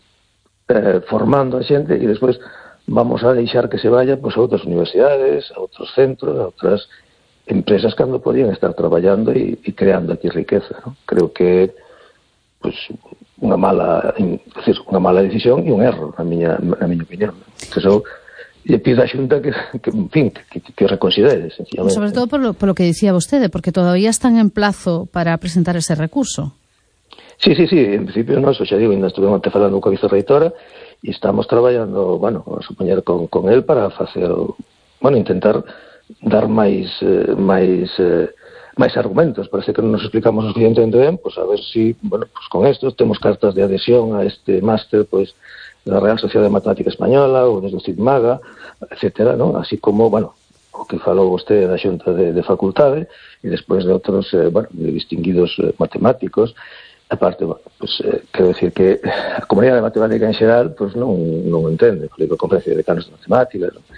eh, formando a xente e despois vamos a deixar que se vaya, pois, a outras universidades, a outros centros, a outras empresas cando podían estar traballando e, e creando aquí riqueza, ¿no? Creo que, pois, unha mala, decir, unha mala decisión e un erro, na miña, na miña opinión. Que eso lle pido a Xunta que, que, en fin, que, que reconsidere, sencillamente. Sobre todo por lo, por lo que dicía vostede, porque todavía están en plazo para presentar ese recurso. Sí, sí, sí, en principio non, xa digo, ainda estuvemos ante falando coa vicerreitora e estamos traballando, bueno, a supoñer con, con el para facer, bueno, intentar dar máis eh, máis eh, máis argumentos. Parece que non nos explicamos o suficientemente ben, pois a ver si, bueno, pues con estos temos cartas de adhesión a este máster, pois, da Real Sociedade de Matemática Española ou desde o CIDMAGA, etcétera, ¿no? Así como, bueno, o que falou vostede da Xunta de, de Facultade e despois de outros, eh, bueno, de distinguidos eh, matemáticos. Aparte, bueno, pues, eh, quero decir que a comunidade de matemática en xeral, pues non, non entende, por exemplo, a conferencia de decanos de matemáticas, ¿no?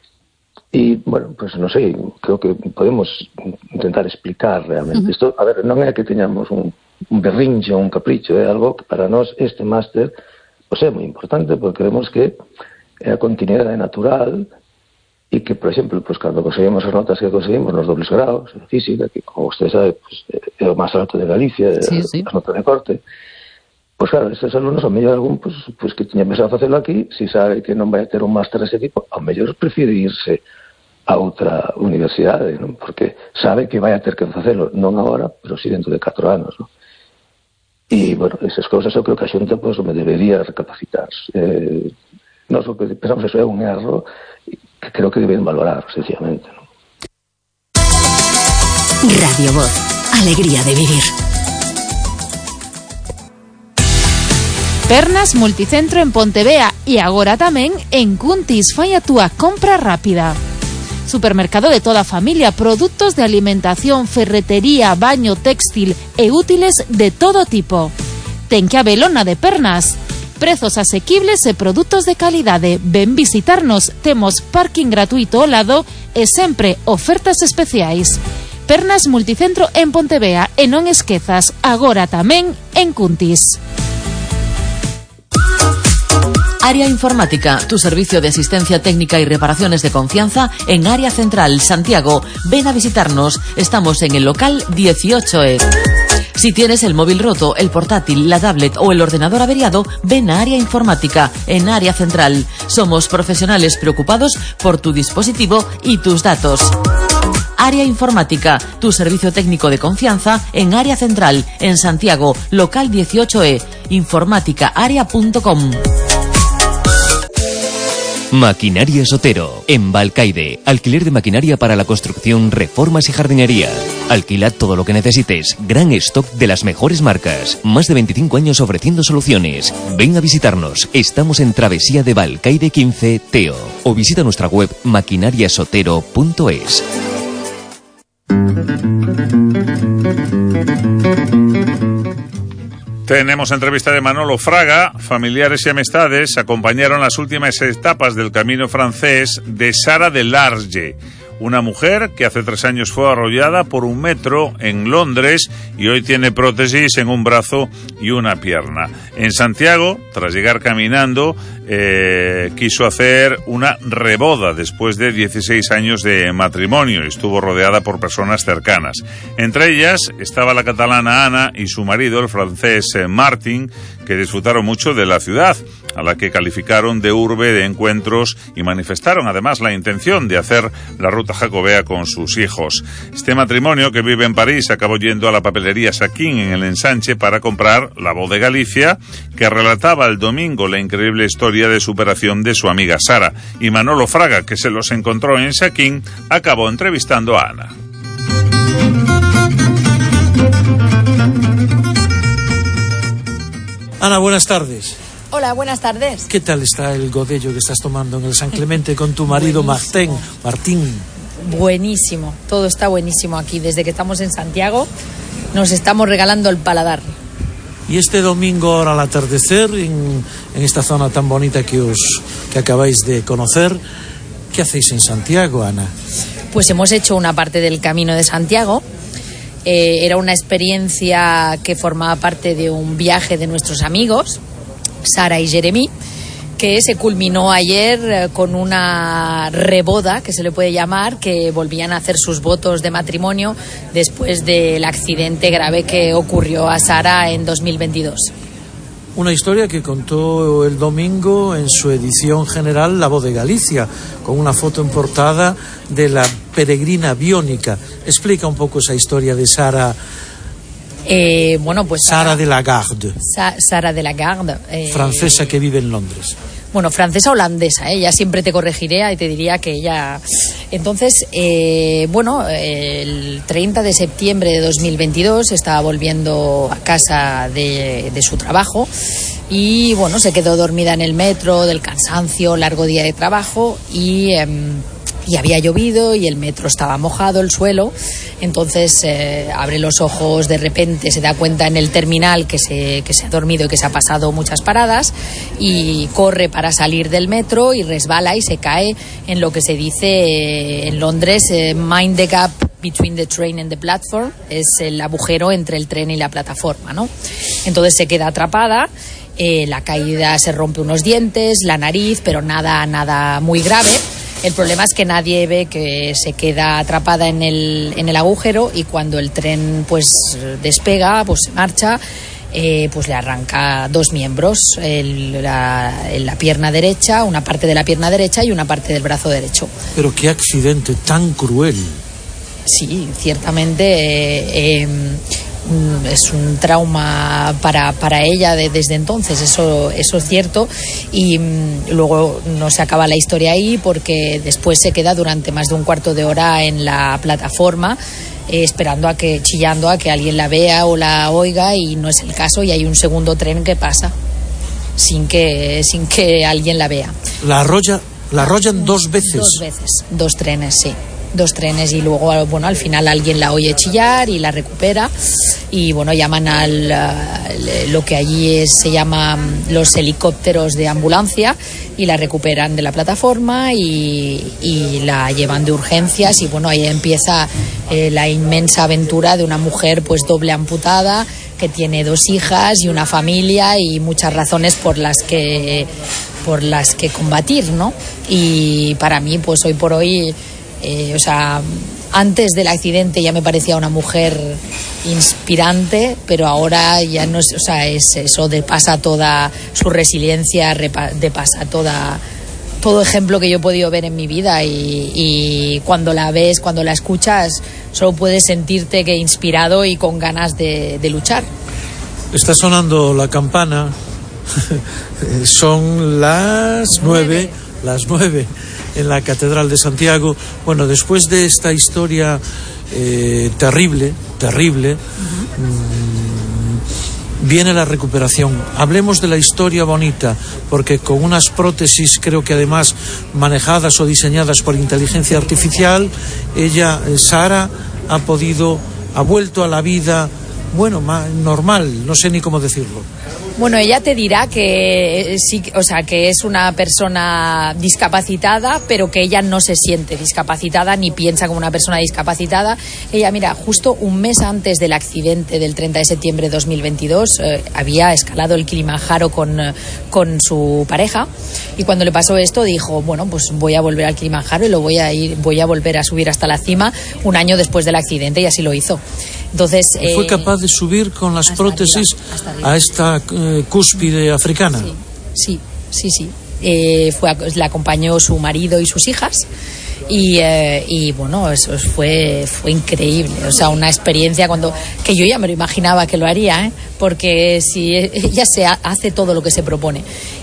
E, bueno, pues non sei, creo que podemos intentar explicar realmente. Uh-huh. Isto, a ver, non é que teñamos un, un berrinche ou un capricho, é algo que para nós este máster pois é moi importante, porque vemos que é a continuidade natural e que, por exemplo, pues, cando conseguimos as notas que conseguimos nos dobles graus, en física, que, como usted sabe, pues, é o máis alto de Galicia, sí, sí. As notas de corte, pois, claro, estes alumnos, ao mellor algún, pues, pues, que tiña pensado facelo aquí, se si sabe que non vai ter un máster dese tipo, ao mellor prefire irse a outra universidade, non? Porque sabe que vai a ter que facelo, non agora, pero si dentro de catro anos, non? E, bueno, esas cousas eu creo que a Xunta pues, me debería recapacitar. Eh, nós o que pensamos eso é un erro que creo que deben valorar, sencillamente, ¿no? Radio Voz, alegría de vivir. Pernas Multicentro en Pontevea e agora tamén en Cuntis. Fai a túa compra rápida. Supermercado de toda a familia, produtos de alimentación, ferretería, baño, textil e útiles de todo tipo. Ten que habelo na de Pernas. Prezos asequibles e produtos de calidade. Ven visitarnos, temos parking gratuito ao lado e sempre ofertas especiais. Pernas Multicentro en Pontevea e non esquezas, agora tamén en Cuntis. Área Informática, tu servicio de asistencia técnica y reparaciones de confianza en Área Central, Santiago. Ven a visitarnos, estamos en el local dieciocho E. Si tienes el móvil roto, el portátil, la tablet o el ordenador averiado, ven a Área Informática en Área Central. Somos profesionales preocupados por tu dispositivo y tus datos. Área Informática, tu servicio técnico de confianza en Área Central, en Santiago, local dieciocho E, informática área punto com. Maquinaria Sotero, en Balcaide. Alquiler de maquinaria para la construcción, reformas y jardinería. Alquila todo lo que necesites. Gran stock de las mejores marcas. Más de veinticinco años ofreciendo soluciones. Ven a visitarnos. Estamos en Travesía de Balcaide quince, Teo. O visita nuestra web maquinariasotero punto es. Tenemos entrevista de Manolo Fraga. Familiares y amistades acompañaron las últimas etapas del camino francés de Sara de Large, una mujer que hace tres años fue arrollada por un metro en Londres y hoy tiene prótesis en un brazo y una pierna. En Santiago, tras llegar caminando, eh, quiso hacer una reboda después de dieciséis años de matrimonio y estuvo rodeada por personas cercanas. Entre ellas estaba la catalana Ana y su marido, el francés Martin, que disfrutaron mucho de la ciudad, a la que calificaron de urbe de encuentros y manifestaron además la intención de hacer la ruta jacobea con sus hijos. Este matrimonio, que vive en París, acabó yendo a la papelería Saquín en el Ensanche para comprar La Voz de Galicia, que relataba el domingo la increíble historia de superación de su amiga Sara. Y Manolo Fraga, que se los encontró en Saquín, acabó entrevistando a Ana. Ana, buenas tardes. Hola, buenas tardes. ¿Qué tal está el godello que estás tomando en el San Clemente con tu marido Martín? Martín. Buenísimo, todo está buenísimo aquí. Desde que estamos en Santiago nos estamos regalando el paladar. Y este domingo ahora al atardecer, en, en esta zona tan bonita que, os, que acabáis de conocer, ¿qué hacéis en Santiago, Ana? Pues hemos hecho una parte del Camino de Santiago. Eh, era una experiencia que formaba parte de un viaje de nuestros amigos, Sara y Jeremy, que se culminó ayer con una reboda, que se le puede llamar, que volvían a hacer sus votos de matrimonio después del accidente grave que ocurrió a Sara en dos mil veintidós. Una historia que contó el domingo en su edición general La Voz de Galicia, con una foto en portada de la peregrina biónica. Explica un poco esa historia de Sara. Eh, bueno, pues Sara, Sara de la Garde. Sa- Sara de la Garde. Eh, Francesa que vive en Londres. Bueno, francesa holandesa, ¿eh? Ya siempre te corregiré y te diría que ella... Entonces, eh, bueno, el treinta de septiembre de dos mil veintidós estaba volviendo a casa de, de su trabajo y, bueno, se quedó dormida en el metro del cansancio, largo día de trabajo y... Eh, y había llovido y el metro estaba mojado, el suelo. Entonces eh, abre los ojos de repente, se da cuenta en el terminal que se, que se ha dormido y que se ha pasado muchas paradas y corre para salir del metro y resbala y se cae en lo que se dice eh, en Londres, eh, mind the gap between the train and the platform, es el agujero entre el tren y la plataforma, ¿no? Entonces se queda atrapada. Eh, la caída se rompe unos dientes, la nariz, pero nada, nada muy grave. El problema es que nadie ve que se queda atrapada en el, en el agujero y cuando el tren pues despega, pues se marcha, eh, pues le arranca dos miembros, el, la, la pierna derecha, una parte de la pierna derecha y una parte del brazo derecho. Pero qué accidente tan cruel. Sí, ciertamente eh, eh, es un trauma para, para ella de, desde entonces, eso, eso es cierto, y mm, luego no se acaba la historia ahí porque después se queda durante más de un cuarto de hora en la plataforma eh, esperando a que, chillando a que alguien la vea o la oiga y no es el caso y hay un segundo tren que pasa sin que, sin que alguien la vea. La arrolla, la arrollan dos veces. Dos veces, dos trenes, sí. Dos trenes y luego, bueno, al final alguien la oye chillar y la recupera y, bueno, llaman al uh, lo que allí es, se llama los helicópteros de ambulancia y la recuperan de la plataforma y, y la llevan de urgencias y, bueno, ahí empieza eh, la inmensa aventura de una mujer pues doble amputada que tiene dos hijas y una familia y muchas razones por las que por las que combatir, ¿no? Y para mí, pues hoy por hoy Eh, o sea, antes del accidente ya me parecía una mujer inspirante, pero ahora ya no es, o sea, es eso, depasa toda su resiliencia, depasa toda todo ejemplo que yo he podido ver en mi vida y, y cuando la ves, cuando la escuchas, solo puedes sentirte que inspirado y con ganas de, de luchar. Está sonando la campana. Son las nueve, las nueve en la Catedral de Santiago. Bueno, después de esta historia eh, terrible, terrible, uh-huh. mmm, viene la recuperación. Hablemos de la historia bonita, porque con unas prótesis, creo que además manejadas o diseñadas por inteligencia artificial, ella, Sara, ha podido, ha vuelto a la vida, bueno, más normal, no sé ni cómo decirlo. Bueno, ella te dirá que sí, o sea, que es una persona discapacitada, pero que ella no se siente discapacitada ni piensa como una persona discapacitada. Ella, mira, justo un mes antes del accidente del treinta de septiembre de dos mil veintidós, eh, había escalado el Kilimanjaro con, con su pareja, y cuando le pasó esto dijo, bueno, pues voy a volver al Kilimanjaro y lo voy a ir, voy a volver a subir hasta la cima un año después del accidente, y así lo hizo. Entonces, eh, fue capaz de subir con las prótesis arriba, arriba. a esta eh, cúspide africana. Sí, sí, sí. sí. Eh, fue, le acompañó su marido y sus hijas. Y, eh, y bueno, eso fue fue increíble, o sea, una experiencia cuando que yo ya me lo imaginaba que lo haría, ¿eh? Porque si ella se ha, hace todo lo que se propone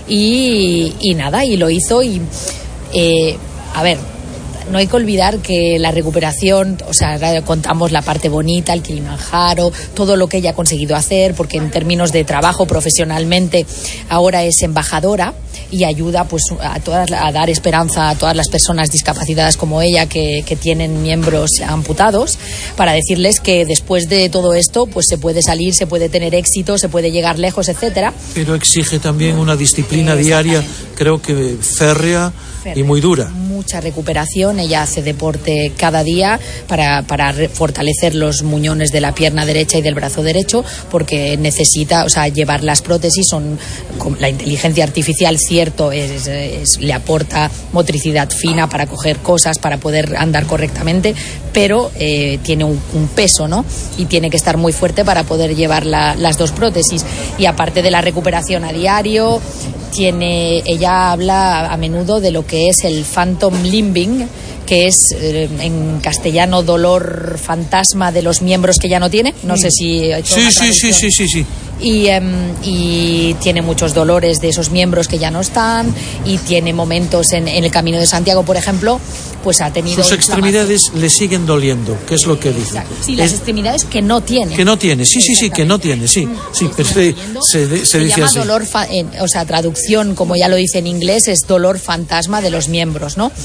y, y nada, y lo hizo y eh, a ver, no hay que olvidar que la recuperación, o sea, contamos la parte bonita, el Kilimanjaro, todo lo que ella ha conseguido hacer, porque en términos de trabajo profesionalmente ahora es embajadora y ayuda pues a todas a dar esperanza a todas las personas discapacitadas como ella que, que tienen miembros amputados, para decirles que después de todo esto pues se puede salir, se puede tener éxito, se puede llegar lejos, etcétera. Pero exige también una disciplina diaria, creo que férrea y muy dura. Mucha recuperación, ella hace deporte cada día para, para fortalecer los muñones de la pierna derecha y del brazo derecho, porque necesita, o sea, llevar las prótesis, son la inteligencia artificial, cierto, es, es, le aporta motricidad fina para coger cosas, para poder andar correctamente, pero eh, tiene un, un peso, ¿no? Y tiene que estar muy fuerte para poder llevar la, las dos prótesis. Y aparte de la recuperación a diario, tiene, ella habla a menudo de lo que es el phantom limbing, que es eh, en castellano dolor fantasma de los miembros que ya no tiene. No sé si he hecho sí, sí, sí, sí, sí, sí. Y, um, y tiene muchos dolores de esos miembros que ya no están, y tiene momentos en, en el Camino de Santiago, por ejemplo, pues ha tenido... Sus extremidades le siguen doliendo, ¿qué es lo que dice? Sí, las es, extremidades que no tiene. Que no tiene, sí, sí, sí, que no tiene, sí. Sí, pero se, se, se, se dice llama así. Dolor, fa- en, o sea, traducción, como ya lo dice en inglés, es dolor fantasma de los miembros, ¿no?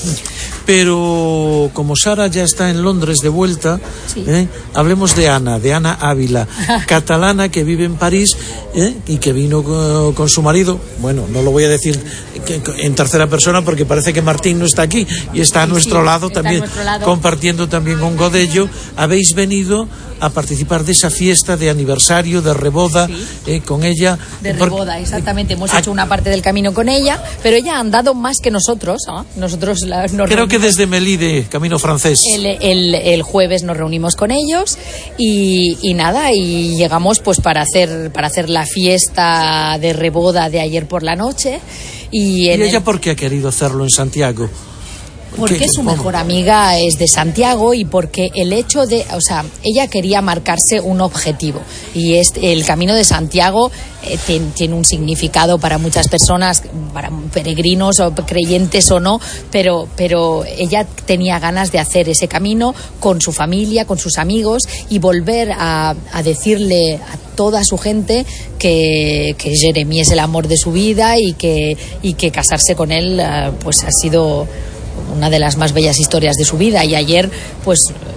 Pero como Sara ya está en Londres de vuelta, sí. ¿eh? Hablemos de Ana, de Ana Ávila, catalana que vive en París, ¿eh? Y que vino con, con su marido. Bueno, no lo voy a decir que, en tercera persona porque parece que Martín no está aquí y está a sí, nuestro sí, lado también, nuestro lado. Compartiendo también con Godello. Habéis venido a participar de esa fiesta de aniversario, de reboda, sí. eh, con ella. De reboda, exactamente. Hemos a... hecho una parte del camino con ella, pero ella ha andado más que nosotros, ¿no? Nosotros la, nos Creo reunimos... que desde Melide, camino francés. El, el, el jueves nos reunimos con ellos y, y nada, y llegamos pues para hacer, para hacer la fiesta de reboda de ayer por la noche. ¿Y, ¿Y ella el... por qué ha querido hacerlo en Santiago? Porque su mejor amiga es de Santiago y porque el hecho de, o sea, ella quería marcarse un objetivo y este, el Camino de Santiago eh, ten, tiene un significado para muchas personas, para peregrinos o creyentes o no, pero, pero ella tenía ganas de hacer ese camino con su familia, con sus amigos y volver a, a decirle a toda su gente que, que Jeremy es el amor de su vida y que, y que casarse con él uh, pues ha sido una de las más bellas historias de su vida. Y ayer pues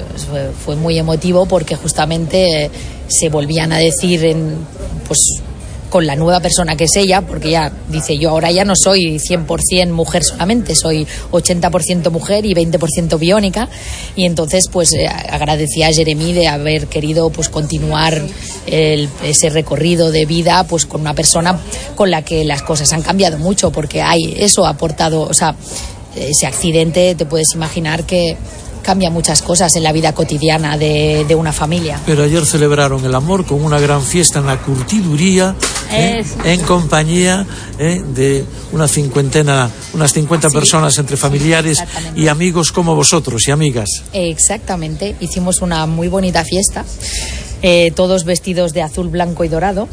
fue muy emotivo porque justamente se volvían a decir en, pues con la nueva persona que es ella, porque ella dice, yo ahora ya no soy cien por ciento mujer solamente, soy ochenta por ciento mujer y veinte por ciento biónica, y entonces pues eh, agradecía a Jeremy de haber querido pues continuar el, ese recorrido de vida pues con una persona con la que las cosas han cambiado mucho, porque hay, eso ha aportado, o sea, ese accidente te puedes imaginar que cambia muchas cosas en la vida cotidiana de, de una familia. Pero ayer celebraron el amor con una gran fiesta en la curtiduría, ¿eh? En compañía ¿eh? de una cincuentena, unas cincuenta sí, personas entre familiares y amigos como vosotros y amigas. Exactamente, hicimos una muy bonita fiesta. Eh, todos vestidos de azul, blanco y dorado.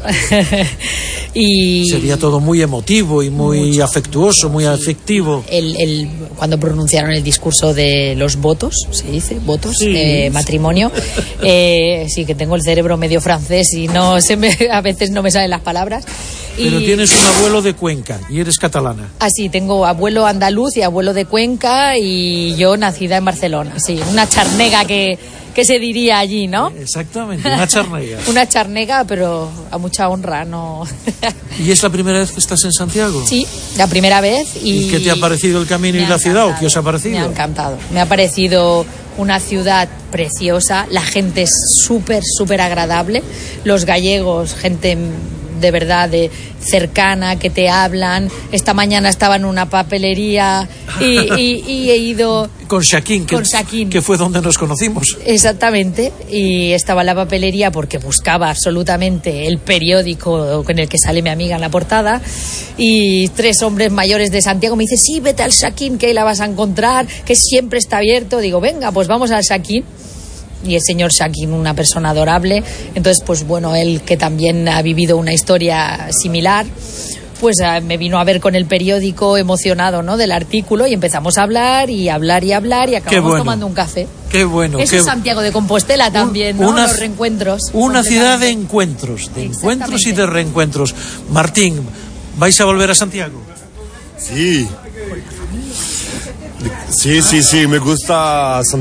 Y sería todo muy emotivo y muy mucho, afectuoso, muy afectivo. El, el, cuando pronunciaron el discurso de los votos, se dice, votos, sí. eh, matrimonio, eh, sí que tengo el cerebro medio francés y no se me, a veces no me salen las palabras. Pero y... tienes un abuelo de Cuenca y eres catalana. Ah, sí, tengo abuelo andaluz y abuelo de Cuenca y yo nacida en Barcelona. Sí, una charnega que... que se diría allí, ¿no? Exactamente, una charnega. Una charnega, pero a mucha honra, ¿no? ¿Y es la primera vez que estás en Santiago? Sí, la primera vez. ¿Y, ¿Y qué te ha parecido el camino y la ciudad? ¿O qué os ha parecido? Me ha encantado. Me ha parecido una ciudad preciosa, la gente es súper, súper agradable, los gallegos, gente de verdad de cercana, que te hablan. Esta mañana estaba en una papelería y, y, y he ido... Con Shaquín, que, con Shaquín, que fue donde nos conocimos. Exactamente, y estaba en la papelería porque buscaba absolutamente el periódico con el que sale mi amiga en la portada, y tres hombres mayores de Santiago me dicen, sí, vete al Shaquín, que ahí la vas a encontrar, que siempre está abierto. Digo, venga, pues vamos al Shaquín. Y el señor Shaquín, una persona adorable. Entonces, pues bueno, él que también ha vivido una historia similar, pues me vino a ver con el periódico emocionado, ¿no?, del artículo, y empezamos a hablar y hablar y hablar y acabamos bueno. tomando un café. Qué bueno. Eso qué... es Santiago de Compostela también, ¿no? Una, los reencuentros. Una ciudad de encuentros, de encuentros y de reencuentros. Martín, ¿vais a volver a Santiago? Sí. Sí, sí, sí, me gusta Santiago.